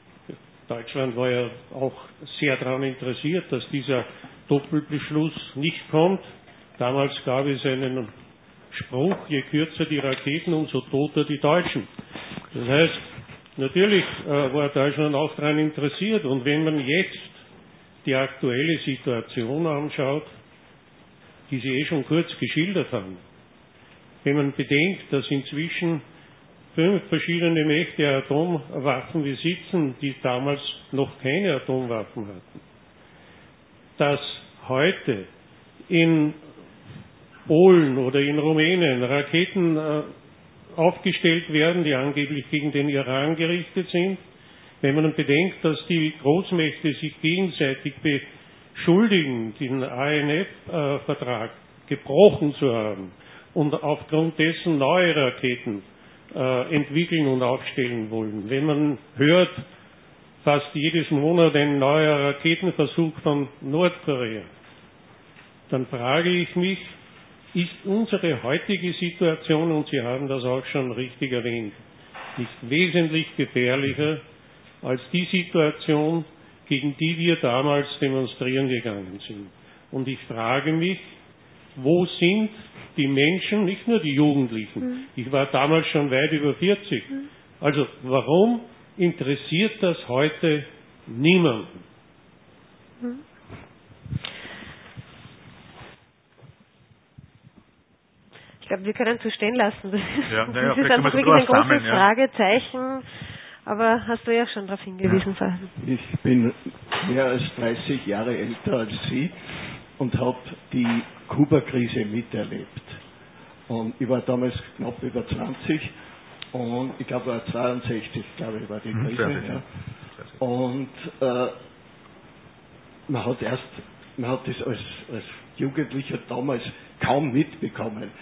war ja auch sehr daran interessiert, dass dieser Doppelbeschluss nicht kommt. Damals gab es einen Spruch, je kürzer die Raketen, umso toter die Deutschen. Das heißt, natürlich war Deutschland auch daran interessiert. Und wenn man jetzt die aktuelle Situation anschaut, die Sie schon kurz geschildert haben, wenn man bedenkt, dass inzwischen 5 verschiedene Mächte Atomwaffen besitzen, die damals noch keine Atomwaffen hatten. Dass heute in Polen oder in Rumänien Raketen aufgestellt werden, die angeblich gegen den Iran gerichtet sind. Wenn man bedenkt, dass die Großmächte sich gegenseitig beschuldigen, den INF-Vertrag gebrochen zu haben und aufgrund dessen neue Raketen entwickeln und aufstellen wollen. Wenn man hört, fast jedes Monat ein neuer Raketenversuch von Nordkorea, dann frage ich mich, ist unsere heutige Situation, und Sie haben das auch schon richtig erwähnt, nicht wesentlich gefährlicher als die Situation, gegen die wir damals demonstrieren gegangen sind. Und ich frage mich, wo sind die Menschen, nicht nur die Jugendlichen. Ich war damals schon weit über 40. Also warum interessiert das heute niemanden? Ich glaube, wir können es so stehen lassen. Das Ja, ist einfach wirklich ein großes Fragezeichen. Aber hast du ja schon darauf hingewiesen, Fabian. Ich bin mehr als 30 Jahre älter als Sie und habe die Kuba-Krise miterlebt. Und ich war damals knapp über 20 und ich glaube, war 62, war die Krise. Ja. Und man hat das als Jugendlicher damals kaum mitbekommen.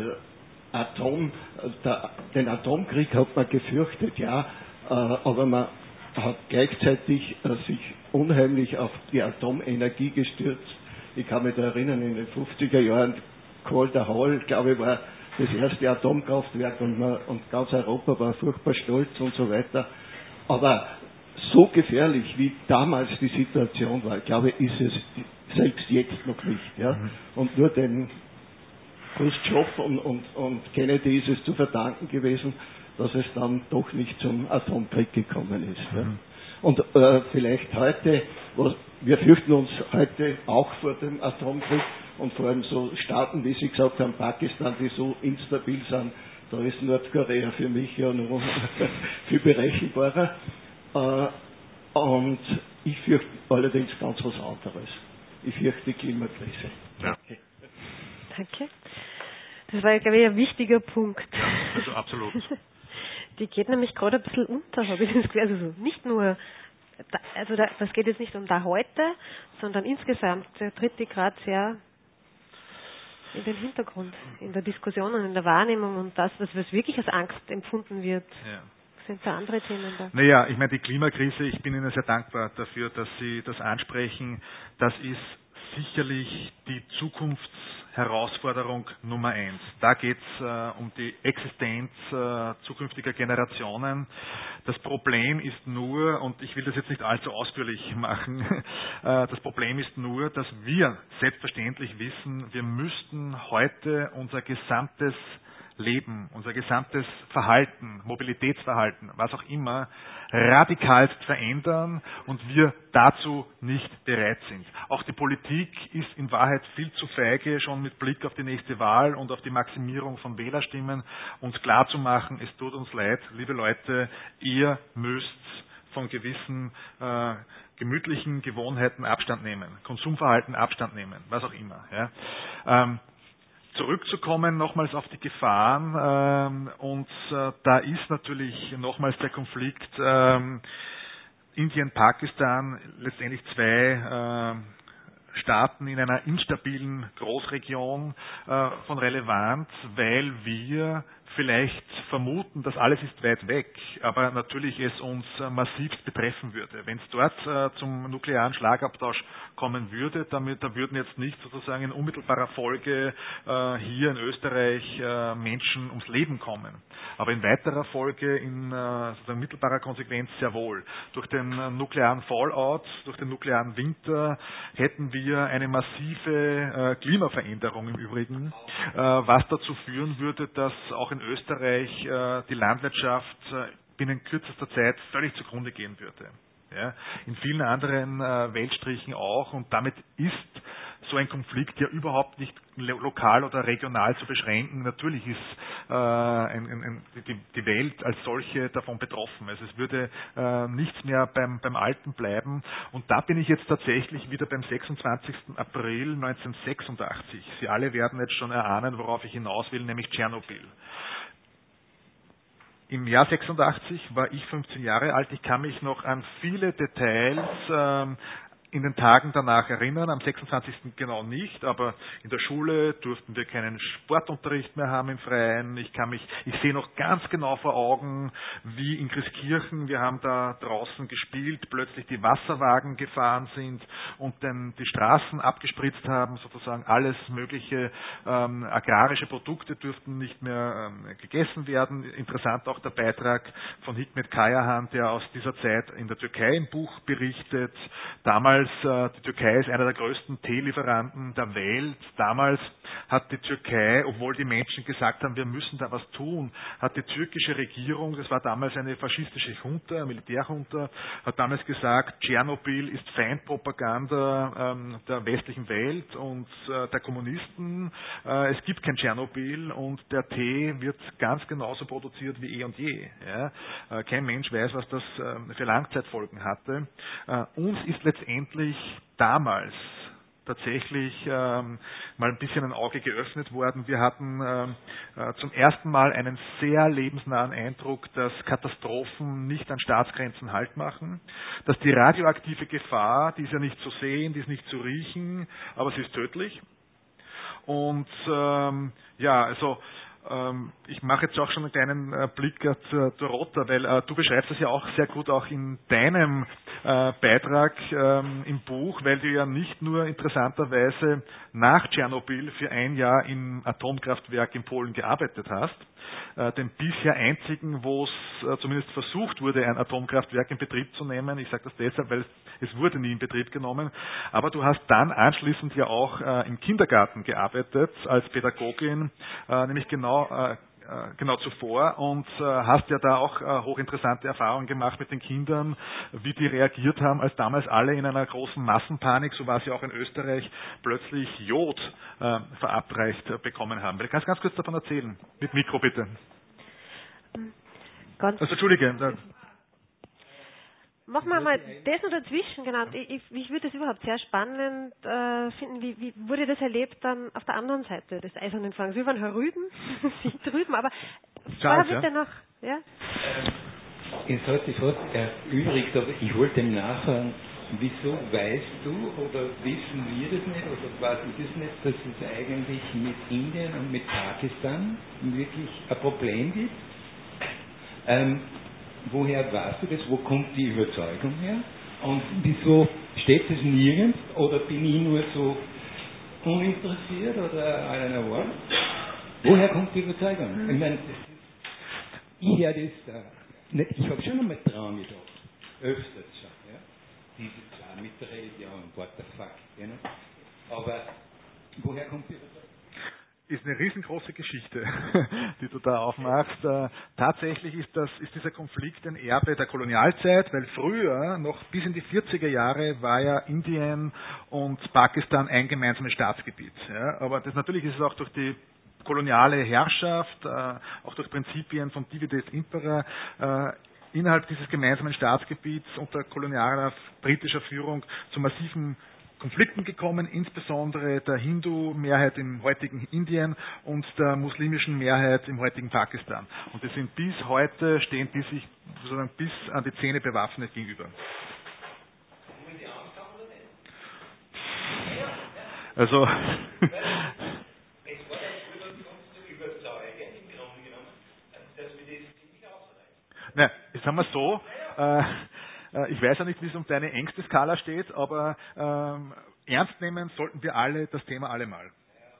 Den Atomkrieg hat man gefürchtet, ja, aber man hat gleichzeitig sich unheimlich auf die Atomenergie gestürzt. Ich kann mich da erinnern, in den 50er Jahren, Calder Hall, glaube ich, war das erste Atomkraftwerk und ganz Europa war furchtbar stolz und so weiter. Aber so gefährlich, wie damals die Situation war, glaube ich, ist es selbst jetzt noch nicht. Ja? Und nur den Khrushchev und Kennedy ist es zu verdanken gewesen, dass es dann doch nicht zum Atomkrieg gekommen ist. Ja? Und vielleicht heute, wir fürchten uns heute auch vor dem Atomkrieg und vor allem so Staaten, wie Sie gesagt haben, Pakistan, die so instabil sind, da ist Nordkorea für mich ja noch viel berechenbarer. Und ich fürchte allerdings ganz was anderes. Ich fürchte die Klimakrise. Ja. Danke. Das war, glaube ich, ein wichtiger Punkt. Ja, also absolut. Die geht nämlich gerade ein bisschen unter, habe ich das Gefühl. Also so, nicht nur, das geht jetzt nicht um da heute, sondern insgesamt tritt die gerade sehr in den Hintergrund, in der Diskussion und in der Wahrnehmung und das, was wirklich als Angst empfunden wird. Ja. Sind da andere Themen da? Naja, ich meine, die Klimakrise, ich bin Ihnen sehr dankbar dafür, dass Sie das ansprechen. Das ist sicherlich die Zukunftsherausforderung Nummer 1. Da geht es um die Existenz zukünftiger Generationen. Das Problem ist nur, und ich will das jetzt nicht allzu ausführlich machen, das Problem ist nur, dass wir selbstverständlich wissen, wir müssten heute unser gesamtes Leben, unser gesamtes Verhalten, Mobilitätsverhalten, was auch immer, radikalst verändern und wir dazu nicht bereit sind. Auch die Politik ist in Wahrheit viel zu feige, schon mit Blick auf die nächste Wahl und auf die Maximierung von Wählerstimmen uns klarzumachen, es tut uns leid, liebe Leute, ihr müsst von gewissen gemütlichen Gewohnheiten Abstand nehmen, Konsumverhalten Abstand nehmen, was auch immer. Ja. Zurückzukommen nochmals auf die Gefahren und da ist natürlich nochmals der Konflikt Indien-Pakistan, letztendlich zwei Staaten in einer instabilen Großregion von Relevanz, weil wir vielleicht vermuten, dass alles ist weit weg, aber natürlich es uns massivst betreffen würde. Wenn es dort zum nuklearen Schlagabtausch kommen würde, da würden jetzt nicht sozusagen in unmittelbarer Folge hier in Österreich Menschen ums Leben kommen. Aber in weiterer Folge, in sozusagen mittelbarer Konsequenz sehr wohl. Durch den nuklearen Fallout, durch den nuklearen Winter hätten wir eine massive Klimaveränderung im Übrigen, was dazu führen würde, dass auch in Österreich die Landwirtschaft binnen kürzester Zeit völlig zugrunde gehen würde. Ja, in vielen anderen Weltstrichen auch und damit ist so ein Konflikt ja überhaupt nicht lokal oder regional zu beschränken. Natürlich ist die Welt als solche davon betroffen. Also es würde nichts mehr beim Alten bleiben. Und da bin ich jetzt tatsächlich wieder beim 26. April 1986. Sie alle werden jetzt schon erahnen, worauf ich hinaus will, nämlich Tschernobyl. Im Jahr 86 war ich 15 Jahre alt. Ich kann mich noch an viele Details in den Tagen danach erinnern, am 26. genau nicht, aber in der Schule durften wir keinen Sportunterricht mehr haben im Freien. Ich sehe noch ganz genau vor Augen, wie in Christkirchen, wir haben da draußen gespielt, plötzlich die Wasserwagen gefahren sind und dann die Straßen abgespritzt haben, sozusagen alles mögliche agrarische Produkte durften nicht mehr gegessen werden. Interessant auch der Beitrag von Hikmet Kayahan, der aus dieser Zeit in der Türkei im Buch berichtet. Damals, die Türkei ist einer der größten Teelieferanten der Welt. Damals hat die Türkei, obwohl die Menschen gesagt haben, wir müssen da was tun, hat die türkische Regierung, das war damals eine faschistische Junta, eine Militärjunta, hat damals gesagt, Tschernobyl ist Feindpropaganda der westlichen Welt und der Kommunisten. Es gibt kein Tschernobyl und der Tee wird ganz genauso produziert wie eh und je. Ja? Kein Mensch weiß, was das für Langzeitfolgen hatte. Uns ist letztendlich damals tatsächlich mal ein bisschen ein Auge geöffnet worden. Wir hatten zum ersten Mal einen sehr lebensnahen Eindruck, dass Katastrophen nicht an Staatsgrenzen Halt machen, dass die radioaktive Gefahr, die ist ja nicht zu sehen, die ist nicht zu riechen, aber sie ist tödlich. Und ich mache jetzt auch schon einen kleinen Blick zur Dorota, weil du beschreibst das ja auch sehr gut auch in deinem Beitrag im Buch, weil du ja nicht nur interessanterweise nach Tschernobyl für ein Jahr im Atomkraftwerk in Polen gearbeitet hast, den bisher einzigen, wo es zumindest versucht wurde, ein Atomkraftwerk in Betrieb zu nehmen. Ich sage das deshalb, weil es wurde nie in Betrieb genommen. Aber du hast dann anschließend ja auch im Kindergarten gearbeitet als Pädagogin, nämlich genau zuvor und hast ja da auch hochinteressante Erfahrungen gemacht mit den Kindern, wie die reagiert haben, als damals alle in einer großen Massenpanik, so war es ja auch in Österreich, plötzlich Jod verabreicht bekommen haben. Du kannst ganz kurz davon erzählen. Mit Mikro bitte. Entschuldige. Machen wir mal das noch dazwischen, genau. Ich würde das überhaupt sehr spannend finden. Wie wurde das erlebt dann auf der anderen Seite des Eisernen Vorhangs? Wir waren herüben, Sie drüben, aber vorher bitte noch, ja? Es hat sich fast erübrigt, aber ich wollte nachfragen, wieso weißt du oder wissen wir das nicht oder weiß ich das nicht, dass es eigentlich mit Indien und mit Pakistan wirklich ein Problem gibt? Woher weißt du das? Wo kommt die Überzeugung her? Und wieso steht es nirgends? Oder bin ich nur so uninteressiert oder I don't know what? Woher kommt die Überzeugung? Ich meine, ich höre das, ich habe schon einmal dran gedacht, öfters schon, ja? Diese zwei mit Religion, what the fuck, you know? Aber woher kommt die Überzeugung? Ist eine riesengroße Geschichte, die du da aufmachst. Tatsächlich ist dieser Konflikt ein Erbe der Kolonialzeit, weil früher, noch bis in die 40er Jahre, war ja Indien und Pakistan ein gemeinsames Staatsgebiet. Ja, aber natürlich ist es auch durch die koloniale Herrschaft, auch durch Prinzipien von Divide et Impera, innerhalb dieses gemeinsamen Staatsgebiets unter kolonialer britischer Führung zu massiven Konflikten gekommen, insbesondere der Hindu-Mehrheit im heutigen Indien und der muslimischen Mehrheit im heutigen Pakistan. Und die sind bis heute, stehen die sich sozusagen bis an die Zähne bewaffnet gegenüber. Also na, jetzt haben wir es so, ich weiß ja nicht, wie es um deine engste Skala steht, aber ernst nehmen sollten wir alle das Thema allemal.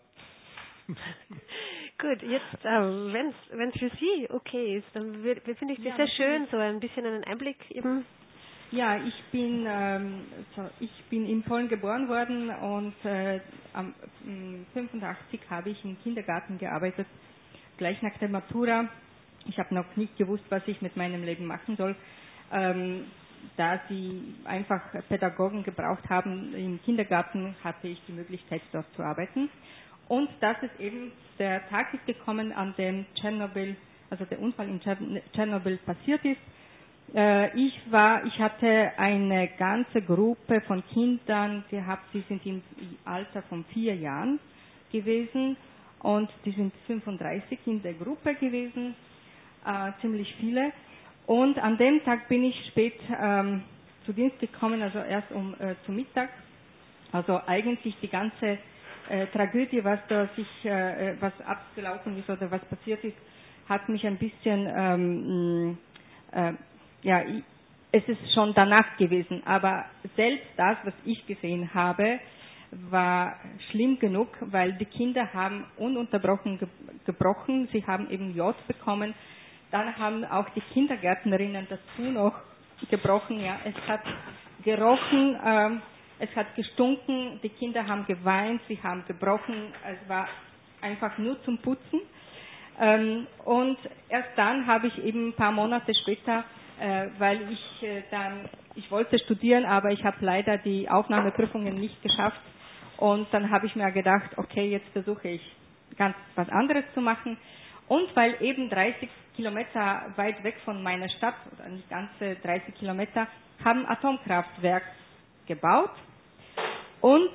Gut, jetzt, wenn es für Sie okay ist, dann finde ich das sehr schön, so ein bisschen einen Einblick eben. Ja, ich bin in Polen geboren worden und am 85 habe ich im Kindergarten gearbeitet, gleich nach der Matura. Ich habe noch nicht gewusst, was ich mit meinem Leben machen soll, da sie einfach Pädagogen gebraucht haben. Im Kindergarten hatte ich die Möglichkeit, dort zu arbeiten. Und das ist eben, der Tag ist gekommen, an dem der Unfall in Tschernobyl passiert ist. Ich hatte eine ganze Gruppe von Kindern gehabt, die sind im Alter von 4 Jahren gewesen und die sind 35 in der Gruppe gewesen. Ziemlich viele. Und an dem Tag bin ich spät zu Dienst gekommen, also erst zum Mittag. Also eigentlich die ganze Tragödie, was abgelaufen ist oder was passiert ist, hat mich ein bisschen, es ist schon danach gewesen. Aber selbst das, was ich gesehen habe, war schlimm genug, weil die Kinder haben ununterbrochen gebrochen. Sie haben eben Jod bekommen. Dann haben auch die Kindergärtnerinnen dazu noch gebrochen. Ja, es hat gerochen, es hat gestunken, die Kinder haben geweint, sie haben gebrochen. Es war einfach nur zum Putzen. Und erst dann habe ich eben ein paar Monate später, weil ich wollte studieren, aber ich habe leider die Aufnahmeprüfungen nicht geschafft. Und dann habe ich mir gedacht, okay, jetzt versuche ich ganz was anderes zu machen. Und weil eben 30 Kilometer weit weg von meiner Stadt, oder nicht ganze 30 Kilometer, haben Atomkraftwerk gebaut. Und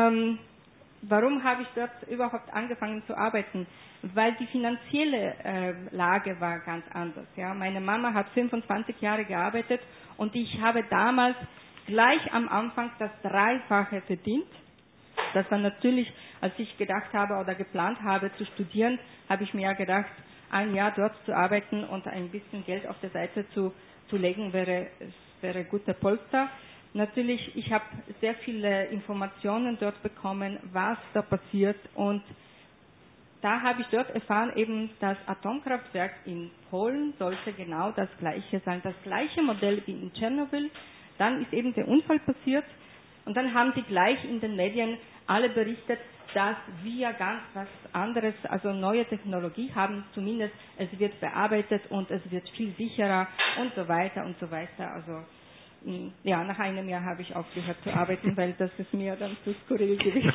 warum habe ich dort überhaupt angefangen zu arbeiten? Weil die finanzielle Lage war ganz anders. Ja. Meine Mama hat 25 Jahre gearbeitet und ich habe damals gleich am Anfang das Dreifache verdient. Das war natürlich, als ich gedacht habe oder geplant habe zu studieren, habe ich mir gedacht, ein Jahr dort zu arbeiten und ein bisschen Geld auf der Seite zu legen, wäre guter Polster. Natürlich, ich habe sehr viele Informationen dort bekommen, was da passiert, und da habe ich dort erfahren, eben das Atomkraftwerk in Polen sollte genau das gleiche sein, das gleiche Modell wie in Tschernobyl. Dann ist eben der Unfall passiert und dann haben sie gleich in den Medien alle berichtet, dass wir ganz was anderes, also neue Technologie haben, zumindest es wird bearbeitet und es wird viel sicherer und so weiter und so weiter. Also ja, nach einem Jahr habe ich aufgehört zu arbeiten, weil das ist mir dann zu skurril gewesen.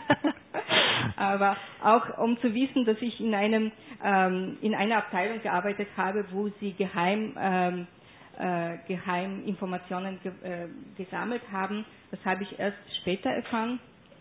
Aber auch um zu wissen, dass ich in einer Abteilung gearbeitet habe, wo sie geheim Informationen gesammelt haben, das habe ich erst später erfahren.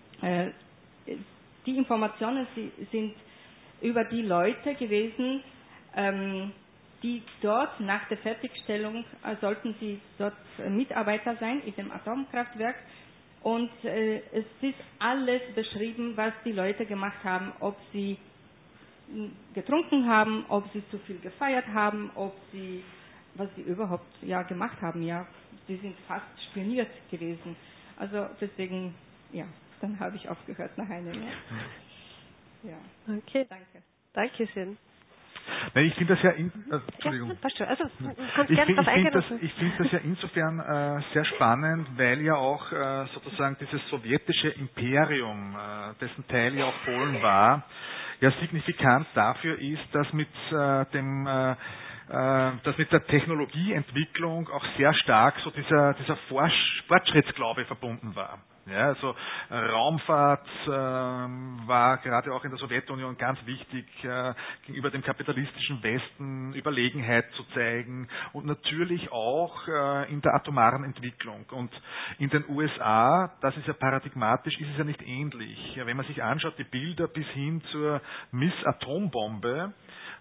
Die Informationen sind über die Leute gewesen, die dort nach der Fertigstellung sollten sie dort Mitarbeiter sein in dem Atomkraftwerk, und es ist alles beschrieben, was die Leute gemacht haben, ob sie getrunken haben, ob sie zu viel gefeiert haben, ob sie was sie überhaupt gemacht haben. Ja, sie sind fast spioniert gewesen. Also deswegen, dann habe ich aufgehört nach einem Jahr. Ja. Okay. Danke. Dankeschön. Nein, ich finde das ja, Entschuldigung. Also, kannst gerne drauf eingehen. Ich finde das ja insofern sehr spannend, weil ja auch sozusagen dieses sowjetische Imperium, dessen Teil ja auch Polen war, ja signifikant dafür ist, dass mit der Technologieentwicklung auch sehr stark so dieser Fortschrittsglaube verbunden war. Ja, also Raumfahrt war gerade auch in der Sowjetunion ganz wichtig, gegenüber dem kapitalistischen Westen Überlegenheit zu zeigen und natürlich auch in der atomaren Entwicklung. Und in den USA, das ist ja paradigmatisch, ist es ja nicht ähnlich. Ja, wenn man sich anschaut, die Bilder bis hin zur Miss-Atombombe,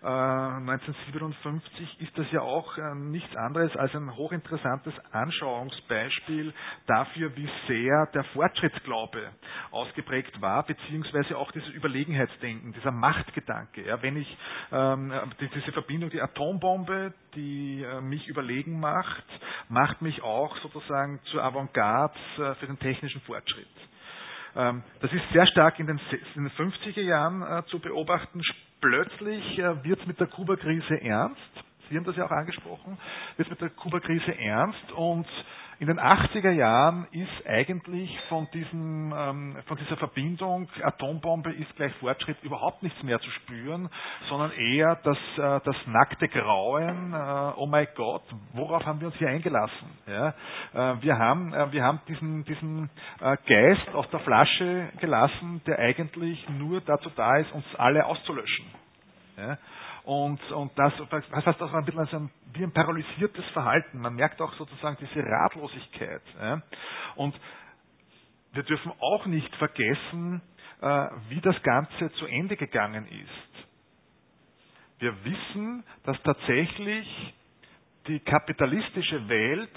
1957 ist das ja auch nichts anderes als ein hochinteressantes Anschauungsbeispiel dafür, wie sehr der Fortschrittsglaube ausgeprägt war, beziehungsweise auch dieses Überlegenheitsdenken, dieser Machtgedanke. Ja, wenn ich diese Verbindung, die Atombombe, die mich überlegen macht mich auch sozusagen zur Avantgarde für den technischen Fortschritt. Das ist sehr stark in den 50er Jahren zu beobachten. Plötzlich wird es mit der Kuba-Krise ernst. Sie haben das ja auch angesprochen. Wird es mit der Kuba-Krise ernst und in den 80er Jahren ist eigentlich von dieser Verbindung Atombombe ist gleich Fortschritt überhaupt nichts mehr zu spüren, sondern eher das nackte Grauen, oh mein Gott, worauf haben wir uns hier eingelassen? Ja? Wir haben diesen Geist aus der Flasche gelassen, der eigentlich nur dazu da ist, uns alle auszulöschen. Ja? Und das heißt auch ein bisschen wie ein paralysiertes Verhalten. Man merkt auch sozusagen diese Ratlosigkeit. Ja? Und wir dürfen auch nicht vergessen, wie das Ganze zu Ende gegangen ist. Wir wissen, dass tatsächlich die kapitalistische Welt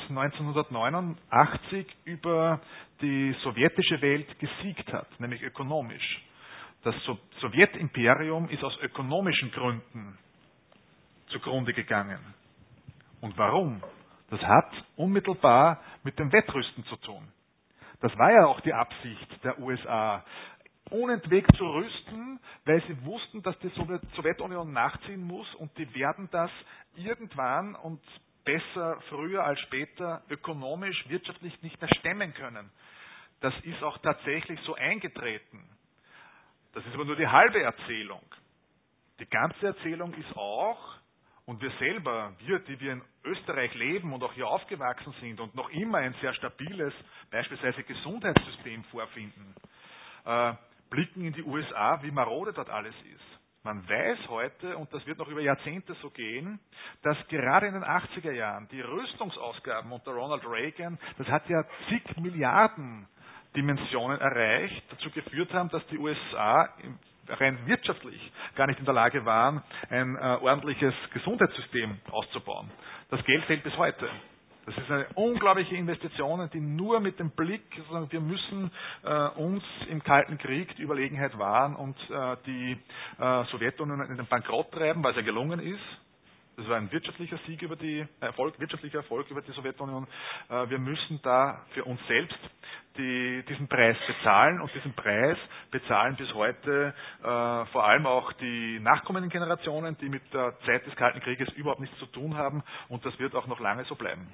1989 über die sowjetische Welt gesiegt hat, nämlich ökonomisch. Das Sowjetimperium ist aus ökonomischen Gründen zugrunde gegangen. Und warum? Das hat unmittelbar mit dem Wettrüsten zu tun. Das war ja auch die Absicht der USA, unentwegt zu rüsten, weil sie wussten, dass die Sowjetunion nachziehen muss und die werden das irgendwann und besser früher als später ökonomisch, wirtschaftlich nicht mehr stemmen können. Das ist auch tatsächlich so eingetreten. Das ist aber nur die halbe Erzählung. Die ganze Erzählung ist auch, und wir selber, die wir in Österreich leben und auch hier aufgewachsen sind und noch immer ein sehr stabiles, beispielsweise Gesundheitssystem vorfinden, blicken in die USA, wie marode dort alles ist. Man weiß heute, und das wird noch über Jahrzehnte so gehen, dass gerade in den 80er Jahren die Rüstungsausgaben unter Ronald Reagan, das hat ja zig Milliarden Dimensionen erreicht, dazu geführt haben, dass die USA rein wirtschaftlich gar nicht in der Lage waren, ein ordentliches Gesundheitssystem auszubauen. Das Geld fehlt bis heute. Das ist eine unglaubliche Investition, die nur mit dem Blick, wir müssen uns im Kalten Krieg die Überlegenheit wahren und die Sowjetunion in den Bankrott treiben, weil es ja gelungen ist. Das war ein wirtschaftlicher Sieg wirtschaftlicher Erfolg über die Sowjetunion. Wir müssen da für uns selbst diesen Preis bezahlen und diesen Preis bezahlen bis heute vor allem auch die nachkommenden Generationen, die mit der Zeit des Kalten Krieges überhaupt nichts zu tun haben und das wird auch noch lange so bleiben.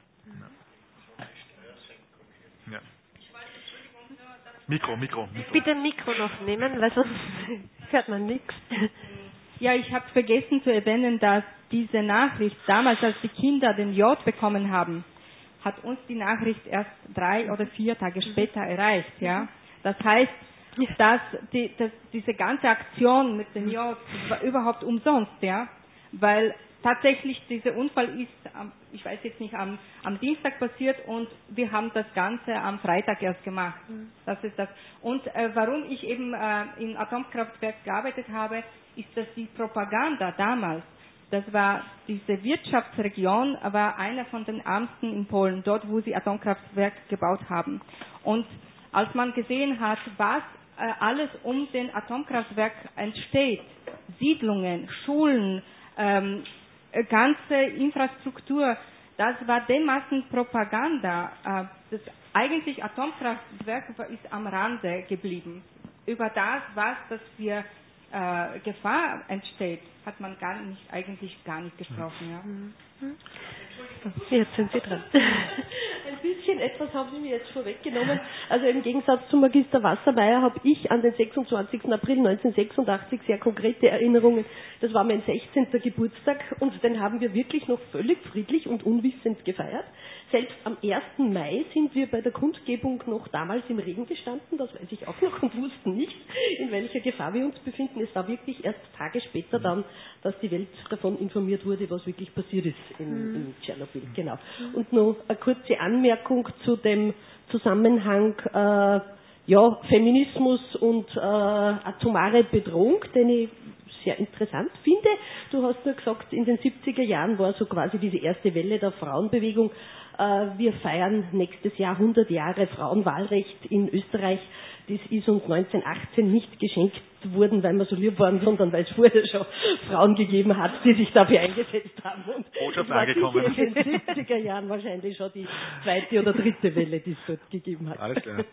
Ja. Mikro. Bitte ein Mikro noch nehmen, weil sonst hört man nichts. Ja, ich habe vergessen zu erwähnen, dass diese Nachricht damals, als die Kinder den J bekommen haben, hat uns die Nachricht erst 3 oder 4 Tage später erreicht. Ja, das heißt, dass diese ganze Aktion mit dem J war überhaupt umsonst, ja, weil tatsächlich dieser Unfall ist, ich weiß jetzt nicht, am Dienstag passiert und wir haben das Ganze am Freitag erst gemacht. Das ist das. Und warum ich eben im Atomkraftwerk gearbeitet habe, ist, dass die Propaganda damals, das war diese Wirtschaftsregion, war einer von den ärmsten in Polen, dort wo sie Atomkraftwerk gebaut haben. Und als man gesehen hat, was alles um den Atomkraftwerk entsteht, Siedlungen, Schulen, ganze Infrastruktur, das war dermaßen Propaganda. Das eigentlich Atomkraftwerk ist am Rande geblieben. Über das für Gefahr entsteht, hat man eigentlich gar nicht gesprochen. Ja. Jetzt sind Sie dran. Ein bisschen etwas haben Sie mir jetzt vorweggenommen. Also im Gegensatz zu Magister Wassermeier habe ich an den 26. April 1986 sehr konkrete Erinnerungen. Das war mein 16. Geburtstag und den haben wir wirklich noch völlig friedlich und unwissend gefeiert. Selbst am 1. Mai sind wir bei der Kundgebung noch damals im Regen gestanden, das weiß ich auch noch, und wussten nicht, in welcher Gefahr wir uns befinden. Es war wirklich erst Tage später dann, dass die Welt davon informiert wurde, was wirklich passiert ist in Tschernobyl. Genau. Und noch eine kurze Anmerkung zu dem Zusammenhang Feminismus und atomare Bedrohung, den ich sehr interessant finde. Du hast nur gesagt, in den 70er Jahren war so quasi diese erste Welle der Frauenbewegung. Wir feiern nächstes Jahr 100 Jahre Frauenwahlrecht in Österreich. Das ist uns 1918 nicht geschenkt worden, weil wir so lieb waren, sondern weil es vorher schon Frauen gegeben hat, die sich dafür eingesetzt haben. Und Botschaft es war angekommen. in den 70er Jahren wahrscheinlich schon die zweite oder dritte Welle, die es dort gegeben hat. Alles klar.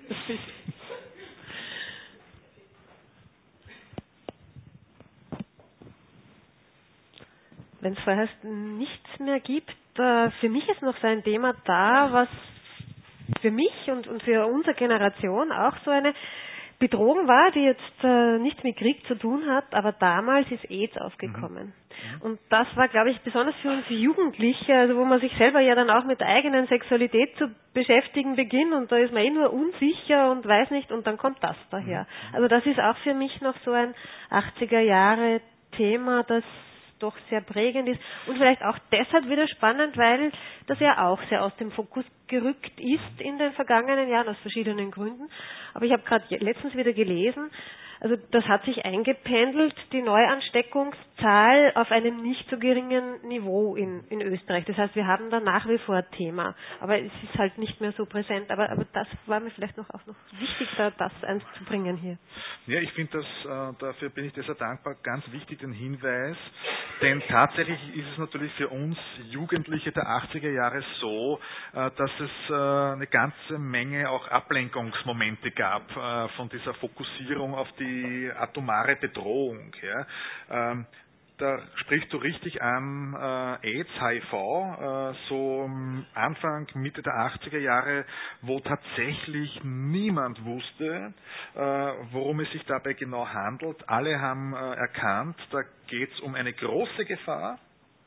Wenn es vorher nichts mehr gibt, für mich ist noch so ein Thema da, was für mich und für unsere Generation auch so eine Bedrohung war, die jetzt nichts mit Krieg zu tun hat, aber damals ist AIDS aufgekommen. Und das war, glaube ich, besonders für uns Jugendliche, also wo man sich selber ja dann auch mit der eigenen Sexualität zu beschäftigen beginnt und da ist man nur unsicher und weiß nicht und dann kommt das daher. Also das ist auch für mich noch so ein 80er Jahre Thema, das doch sehr prägend ist und vielleicht auch deshalb wieder spannend, weil das ja auch sehr aus dem Fokus gerückt ist in den vergangenen Jahren, aus verschiedenen Gründen. Aber ich habe gerade letztens wieder gelesen, also das hat sich eingependelt, die Neuansteckungszahl auf einem nicht so geringen Niveau in Österreich. Das heißt, wir haben da nach wie vor Thema, aber es ist halt nicht mehr so präsent. Aber das war mir vielleicht auch noch wichtig, da das einzubringen hier. Ja, ich finde das, dafür bin ich dir sehr dankbar, ganz wichtig den Hinweis, denn tatsächlich ist es natürlich für uns Jugendliche der 80er Jahre so, dass es eine ganze Menge auch Ablenkungsmomente gab von dieser Fokussierung auf die atomare Bedrohung. Ja. Da sprichst du richtig an, AIDS, HIV, so Anfang, Mitte der 80er Jahre, wo tatsächlich niemand wusste, worum es sich dabei genau handelt. Alle haben erkannt, da geht es um eine große Gefahr.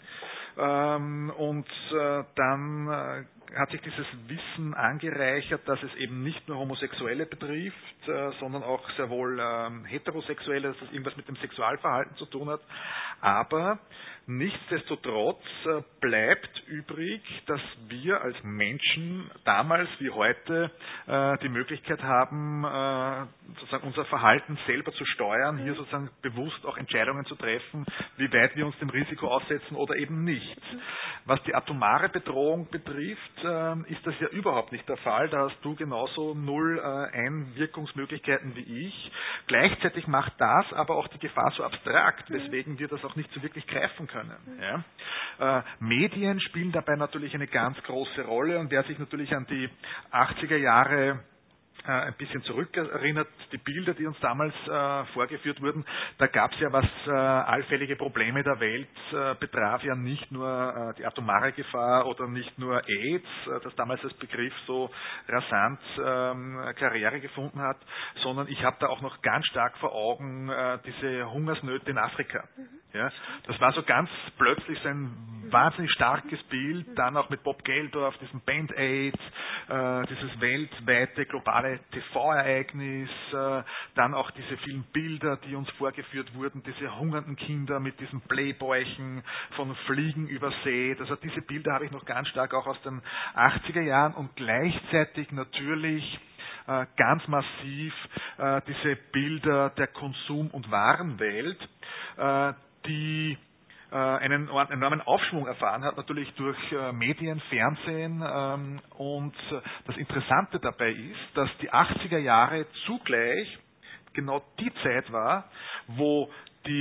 Und dann hat sich dieses Wissen angereichert, dass es eben nicht nur Homosexuelle betrifft, sondern auch sehr wohl Heterosexuelle, dass das irgendwas mit dem Sexualverhalten zu tun hat. Aber nichtsdestotrotz bleibt übrig, dass wir als Menschen damals wie heute die Möglichkeit haben, sozusagen unser Verhalten selber zu steuern, hier sozusagen bewusst auch Entscheidungen zu treffen, wie weit wir uns dem Risiko aussetzen oder eben nicht. Was die atomare Bedrohung betrifft, ist das ja überhaupt nicht der Fall. Da hast du genauso null Einwirkungsmöglichkeiten wie ich. Gleichzeitig macht das aber auch die Gefahr so abstrakt, weswegen wir das auch nicht so wirklich greifen können. Ja. Medien spielen dabei natürlich eine ganz große Rolle und wer sich natürlich an die 80er Jahre ein bisschen zurückerinnert, die Bilder, die uns damals vorgeführt wurden, da gab es ja, was allfällige Probleme der Welt betraf, ja nicht nur die atomare Gefahr oder nicht nur AIDS, das damals als Begriff so rasant Karriere gefunden hat, sondern ich habe da auch noch ganz stark vor Augen diese Hungersnöte in Afrika. Ja, das war so ganz plötzlich so ein wahnsinnig starkes Bild, dann auch mit Bob Geldof, diesem Band-Aid, dieses weltweite globale TV-Ereignis, dann auch diese vielen Bilder, die uns vorgeführt wurden, diese hungernden Kinder mit diesen Playboychen von Fliegen über See. Also diese Bilder habe ich noch ganz stark auch aus den 80er Jahren und gleichzeitig natürlich ganz massiv diese Bilder der Konsum- und Warenwelt, die einen enormen Aufschwung erfahren hat, natürlich durch Medien, Fernsehen. Und das Interessante dabei ist, dass die 80er Jahre zugleich genau die Zeit war, wo die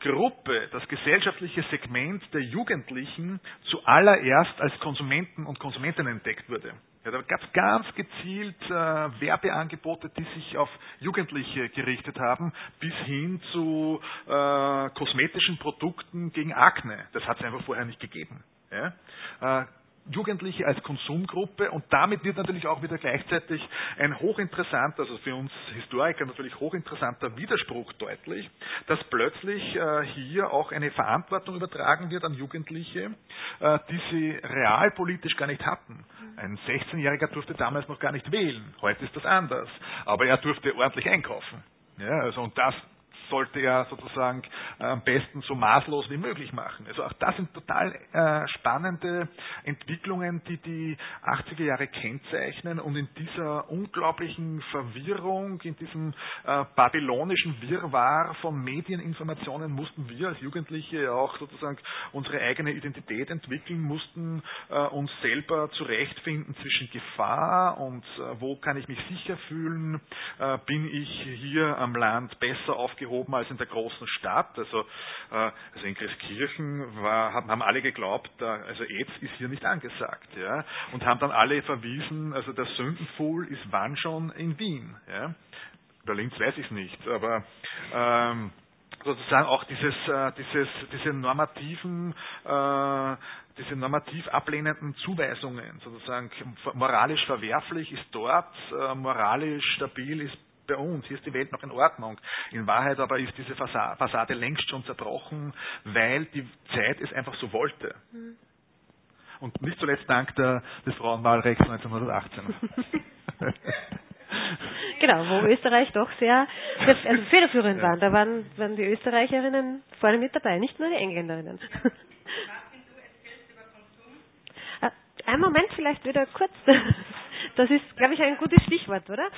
Gruppe, das gesellschaftliche Segment der Jugendlichen zuallererst als Konsumenten und Konsumentinnen entdeckt wurde. Ja, da gab es ganz gezielt Werbeangebote, die sich auf Jugendliche gerichtet haben, bis hin zu kosmetischen Produkten gegen Akne. Das hat es einfach vorher nicht gegeben. Ja? Jugendliche als Konsumgruppe, und damit wird natürlich auch wieder gleichzeitig ein hochinteressanter, also für uns Historiker natürlich hochinteressanter Widerspruch deutlich, dass plötzlich hier auch eine Verantwortung übertragen wird an Jugendliche, die sie realpolitisch gar nicht hatten. Ein 16-Jähriger durfte damals noch gar nicht wählen, heute ist das anders, aber er durfte ordentlich einkaufen. Ja, also, und das sollte er sozusagen am besten so maßlos wie möglich machen. Also auch das sind total spannende Entwicklungen, die die 80er Jahre kennzeichnen, und in dieser unglaublichen Verwirrung, in diesem babylonischen Wirrwarr von Medieninformationen mussten wir als Jugendliche auch sozusagen unsere eigene Identität entwickeln, mussten uns selber zurechtfinden zwischen Gefahr und wo kann ich mich sicher fühlen, bin ich hier am Land besser aufgehoben als in der großen Stadt. Also in Christkirchen haben alle geglaubt, also AIDS ist hier nicht angesagt. Ja? Und haben dann alle verwiesen, also der Sündenpfuhl ist wann schon in Wien. Ja? Bei Linz weiß ich es nicht, aber sozusagen auch diese normativ ablehnenden Zuweisungen, sozusagen moralisch verwerflich ist dort, moralisch stabil ist bei uns, hier ist die Welt noch in Ordnung. In Wahrheit aber ist diese Fassade längst schon zerbrochen, weil die Zeit es einfach so wollte. Und nicht zuletzt dank des Frauenwahlrechts 1918. Genau, wo Österreich doch sehr federführend war. Da waren die Österreicherinnen vorne mit dabei, nicht nur die Engländerinnen. Einen Moment vielleicht wieder kurz. Das ist, glaube ich, ein gutes Stichwort, oder?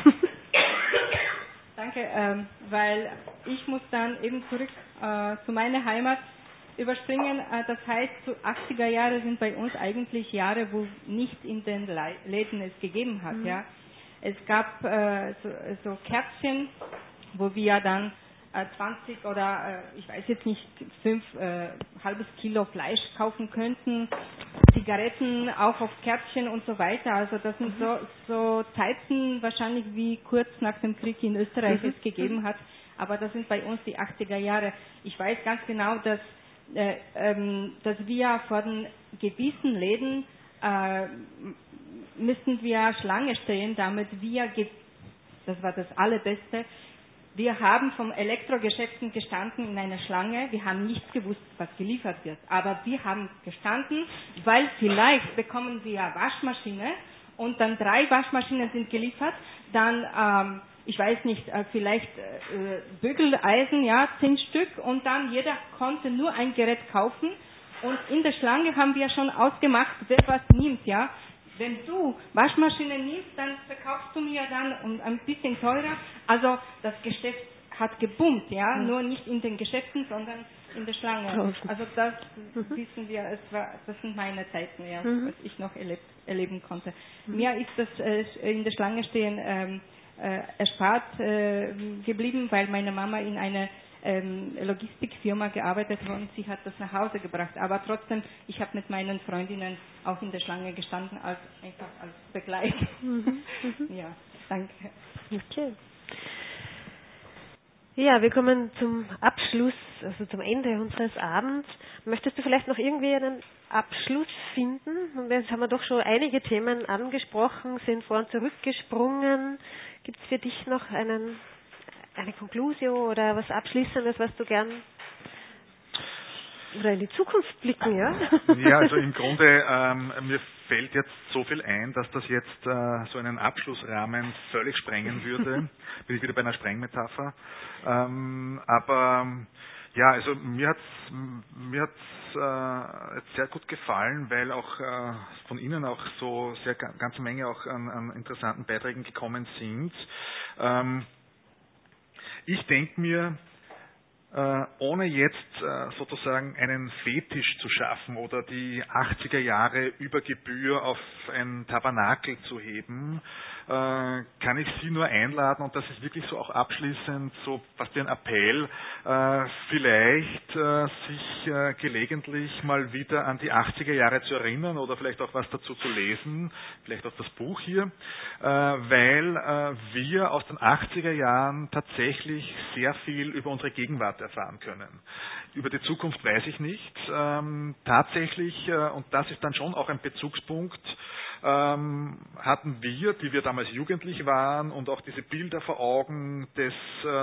Danke, weil ich muss dann eben zurück zu meiner Heimat überspringen. Das heißt, so 80er Jahre sind bei uns eigentlich Jahre, wo nicht in den Läden es gegeben hat. Ja. Es gab so Kärtchen, wo wir dann 20 oder ich weiß jetzt nicht, 5 halbes Kilo Fleisch kaufen könnten, Zigaretten auch auf Kärtchen und so weiter. Also das sind so Zeiten wahrscheinlich, wie kurz nach dem Krieg in Österreich es gegeben hat. Aber das sind bei uns die 80er Jahre. Ich weiß ganz genau, dass wir vor den gewissen Läden müssten wir Schlange stehen, damit das war das Allerbeste. Wir haben vom Elektrogeschäften gestanden in einer Schlange. Wir haben nicht gewusst, was geliefert wird. Aber wir haben gestanden, weil vielleicht bekommen wir Waschmaschine und dann 3 Waschmaschinen sind geliefert. Dann, ich weiß nicht, vielleicht Bügeleisen, ja, 10 Stück. Und dann jeder konnte nur ein Gerät kaufen. Und in der Schlange haben wir schon ausgemacht, wer was nimmt, ja. Wenn du Waschmaschine nimmst, dann verkaufst du mir dann ein bisschen teurer. Also das Geschäft hat geboomt, ja, nur nicht in den Geschäften, sondern in der Schlange. Also das wissen wir, das sind meine Zeiten, ja, was ich noch erleben konnte. Mir ist das in der Schlange stehen erspart geblieben, weil meine Mama in einer Logistikfirma gearbeitet hat und sie hat das nach Hause gebracht. Aber trotzdem, ich habe mit meinen Freundinnen auch in der Schlange gestanden, einfach als Begleitung. Ja, danke. Okay. Ja, wir kommen zum Abschluss, also zum Ende unseres Abends. Möchtest du vielleicht noch irgendwie einen Abschluss finden? Und jetzt haben wir doch schon einige Themen angesprochen, sind vor und zurückgesprungen. Gibt es für dich noch eine Konklusion oder was Abschließendes, was du gern oder in die Zukunft blicken, ja? Ja, also im Grunde, mir fällt jetzt so viel ein, dass das jetzt so einen Abschlussrahmen völlig sprengen würde. Bin ich wieder bei einer Sprengmetapher. Aber ja, also mir hat's jetzt sehr gut gefallen, weil auch von Ihnen auch so sehr ganze Menge auch an interessanten Beiträgen gekommen sind. Ich denke mir, ohne jetzt sozusagen einen Fetisch zu schaffen oder die 80er Jahre über Gebühr auf ein Tabernakel zu heben, kann ich Sie nur einladen, und das ist wirklich so auch abschließend so fast wie ein Appell, vielleicht sich gelegentlich mal wieder an die 80er Jahre zu erinnern oder vielleicht auch was dazu zu lesen, vielleicht auch das Buch hier, weil wir aus den 80er Jahren tatsächlich sehr viel über unsere Gegenwart erfahren können. Über die Zukunft weiß ich nicht. Tatsächlich, und das ist dann schon auch ein Bezugspunkt, hatten wir, die wir damals jugendlich waren und auch diese Bilder vor Augen des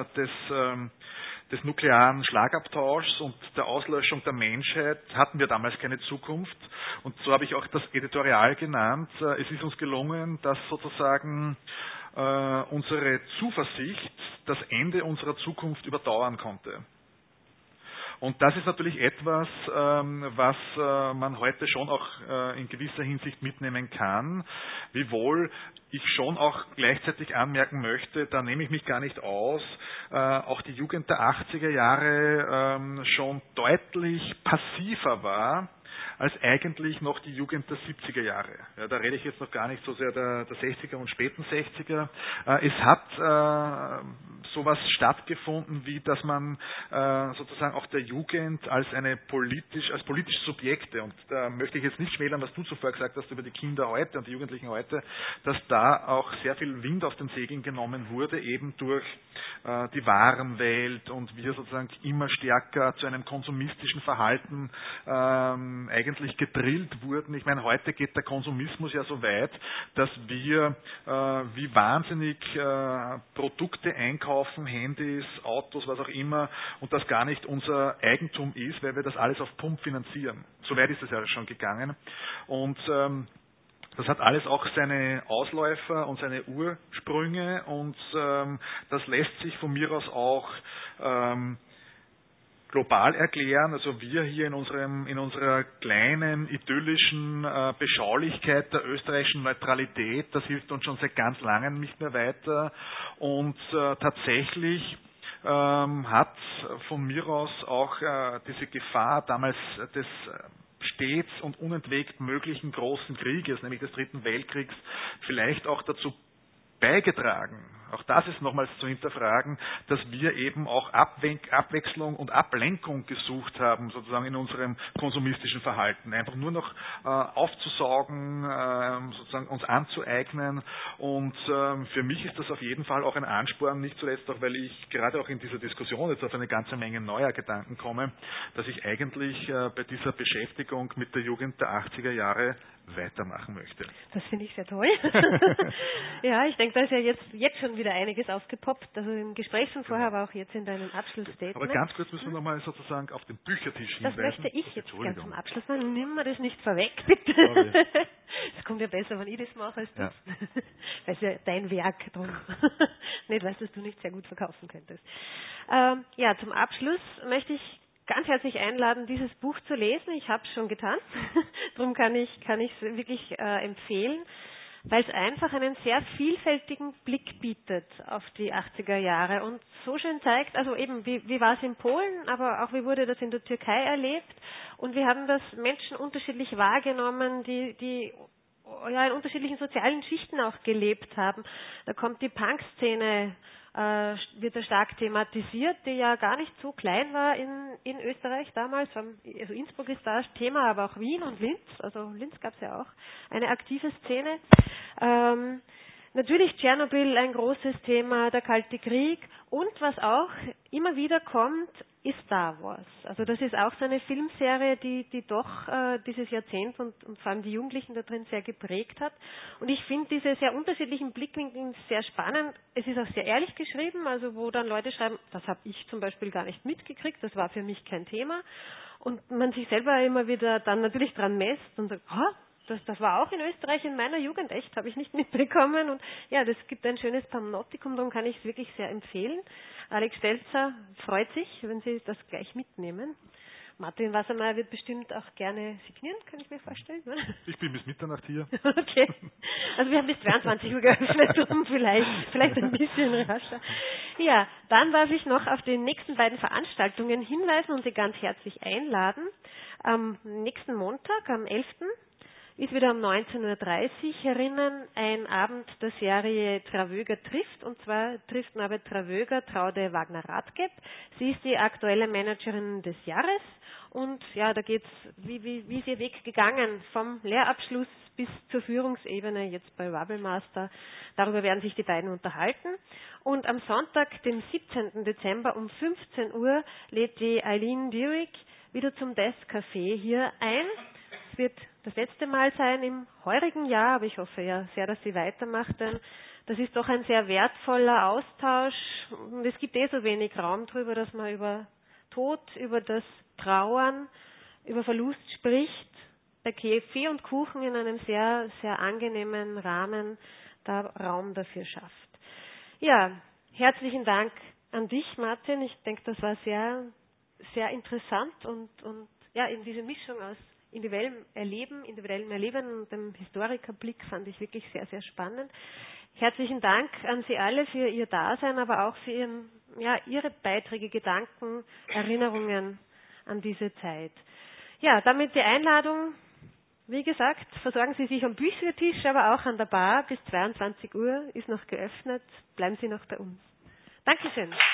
nuklearen Schlagabtauschs und der Auslöschung der Menschheit, hatten wir damals keine Zukunft. Und so habe ich auch das Editorial genannt. Es ist uns gelungen, dass sozusagen unsere Zuversicht das Ende unserer Zukunft überdauern konnte. Und das ist natürlich etwas, was man heute schon auch in gewisser Hinsicht mitnehmen kann, wiewohl ich schon auch gleichzeitig anmerken möchte, da nehme ich mich gar nicht aus, auch die Jugend der 80er Jahre schon deutlich passiver war als eigentlich noch die Jugend der 70er Jahre. Ja, da rede ich jetzt noch gar nicht so sehr der 60er und späten 60er. Es hat sowas stattgefunden, wie dass man sozusagen auch der Jugend als politische Subjekte, und da möchte ich jetzt nicht schmälern, was du zuvor gesagt hast über die Kinder heute und die Jugendlichen heute, dass da auch sehr viel Wind aus den Segeln genommen wurde, eben durch die Warenwelt, und wir sozusagen immer stärker zu einem konsumistischen Verhalten eigentlich gedrillt wurden. Ich meine, heute geht der Konsumismus ja so weit, dass wir wie wahnsinnig Produkte einkaufen, Handys, Autos, was auch immer, und das gar nicht unser Eigentum ist, weil wir das alles auf Pump finanzieren. So weit ist es ja schon gegangen. Und das hat alles auch seine Ausläufer und seine Ursprünge, und das lässt sich von mir aus auch global erklären. Also wir hier in unserer kleinen, idyllischen Beschaulichkeit der österreichischen Neutralität, das hilft uns schon seit ganz langem nicht mehr weiter. Und tatsächlich hat von mir aus auch diese Gefahr damals des stets und unentwegt möglichen großen Krieges, nämlich des Dritten Weltkriegs, vielleicht auch dazu beigetragen, auch das ist nochmals zu hinterfragen, dass wir eben auch Abwechslung und Ablenkung gesucht haben, sozusagen in unserem konsumistischen Verhalten. Einfach nur noch aufzusaugen, sozusagen uns anzueignen. Und für mich ist das auf jeden Fall auch ein Ansporn, nicht zuletzt auch, weil ich gerade auch in dieser Diskussion jetzt auf eine ganze Menge neuer Gedanken komme, dass ich eigentlich bei dieser Beschäftigung mit der Jugend der 80er Jahre weitermachen möchte. Das finde ich sehr toll. Ja, ich denke, da ist ja jetzt schon wieder einiges aufgepoppt, also im Gespräch von vorher, aber auch jetzt in deinem Abschlussstatement. Aber ganz kurz müssen wir nochmal sozusagen auf den Büchertisch hinweisen. Das möchte ich jetzt gern zum Abschluss machen. Nimm mir das nicht vorweg, bitte. Es kommt ja besser, wenn ich das mache, als du. Ja. Das ist ja dein Werk drum. Nicht, weißt, dass du nicht sehr gut verkaufen könntest. Ja, zum Abschluss möchte ich ganz herzlich einladen, dieses Buch zu lesen. Ich habe es schon getan. Darum kann ich es wirklich empfehlen, weil es einfach einen sehr vielfältigen Blick bietet auf die 80er Jahre und so schön zeigt, also eben, wie war es in Polen, aber auch wie wurde das in der Türkei erlebt, und wir haben das Menschen unterschiedlich wahrgenommen, die ja in unterschiedlichen sozialen Schichten auch gelebt haben. Da kommt die Punk-Szene, wird da stark thematisiert, die ja gar nicht so klein war in Österreich damals. Also Innsbruck ist da das Thema, aber auch Wien und Linz. Also Linz gab es ja auch eine aktive Szene. Natürlich Tschernobyl ein großes Thema, der Kalte Krieg, und was auch immer wieder kommt, ist Star Wars. Also das ist auch so eine Filmserie, die doch dieses Jahrzehnt und vor allem die Jugendlichen da drin sehr geprägt hat. Und ich finde diese sehr unterschiedlichen Blickwinkel sehr spannend. Es ist auch sehr ehrlich geschrieben, also wo dann Leute schreiben, das habe ich zum Beispiel gar nicht mitgekriegt, das war für mich kein Thema. Und man sich selber immer wieder dann natürlich dran messt und sagt, das war auch in Österreich in meiner Jugend, echt, habe ich nicht mitbekommen. Und ja, das gibt ein schönes Panoptikum, darum kann ich es wirklich sehr empfehlen. Alex Stelzer freut sich, wenn Sie das gleich mitnehmen. Martin Wassermeier wird bestimmt auch gerne signieren, kann ich mir vorstellen. Ne? Ich bin bis Mitternacht hier. Okay. Also wir haben bis 22 Uhr geöffnet, vielleicht ein bisschen rascher. Ja, dann darf ich noch auf die nächsten beiden Veranstaltungen hinweisen und Sie ganz herzlich einladen. Am nächsten Montag, am 11. ist wieder um 19.30 Uhr herinnen ein Abend der Serie Travöger trifft, und zwar trifft Norbert Travöger Traude Wagner-Rathgeb. Sie ist die aktuelle Managerin des Jahres und ja, da geht's, wie ist ihr Weg gegangen vom Lehrabschluss bis zur Führungsebene jetzt bei Wabbelmaster. Darüber werden sich die beiden unterhalten. Und am Sonntag, dem 17. Dezember um 15 Uhr lädt die Eileen Dierig wieder zum Desk Café hier ein. Es wird das letzte Mal sein im heurigen Jahr, aber ich hoffe ja sehr, dass sie weitermacht, denn das ist doch ein sehr wertvoller Austausch und es gibt so wenig Raum drüber, dass man über Tod, über das Trauern, über Verlust spricht, bei Kaffee und Kuchen in einem sehr, sehr angenehmen Rahmen da Raum dafür schafft. Ja, herzlichen Dank an dich, Martin. Ich denke, das war sehr, sehr interessant und ja, in diese Mischung aus individuellem Erleben und dem Historikerblick fand ich wirklich sehr, sehr spannend. Herzlichen Dank an Sie alle für Ihr Dasein, aber auch für Ihre Beiträge, Gedanken, Erinnerungen an diese Zeit. Ja, damit die Einladung, wie gesagt, versorgen Sie sich am Büchertisch, aber auch an der Bar bis 22 Uhr ist noch geöffnet. Bleiben Sie noch bei uns. Dankeschön.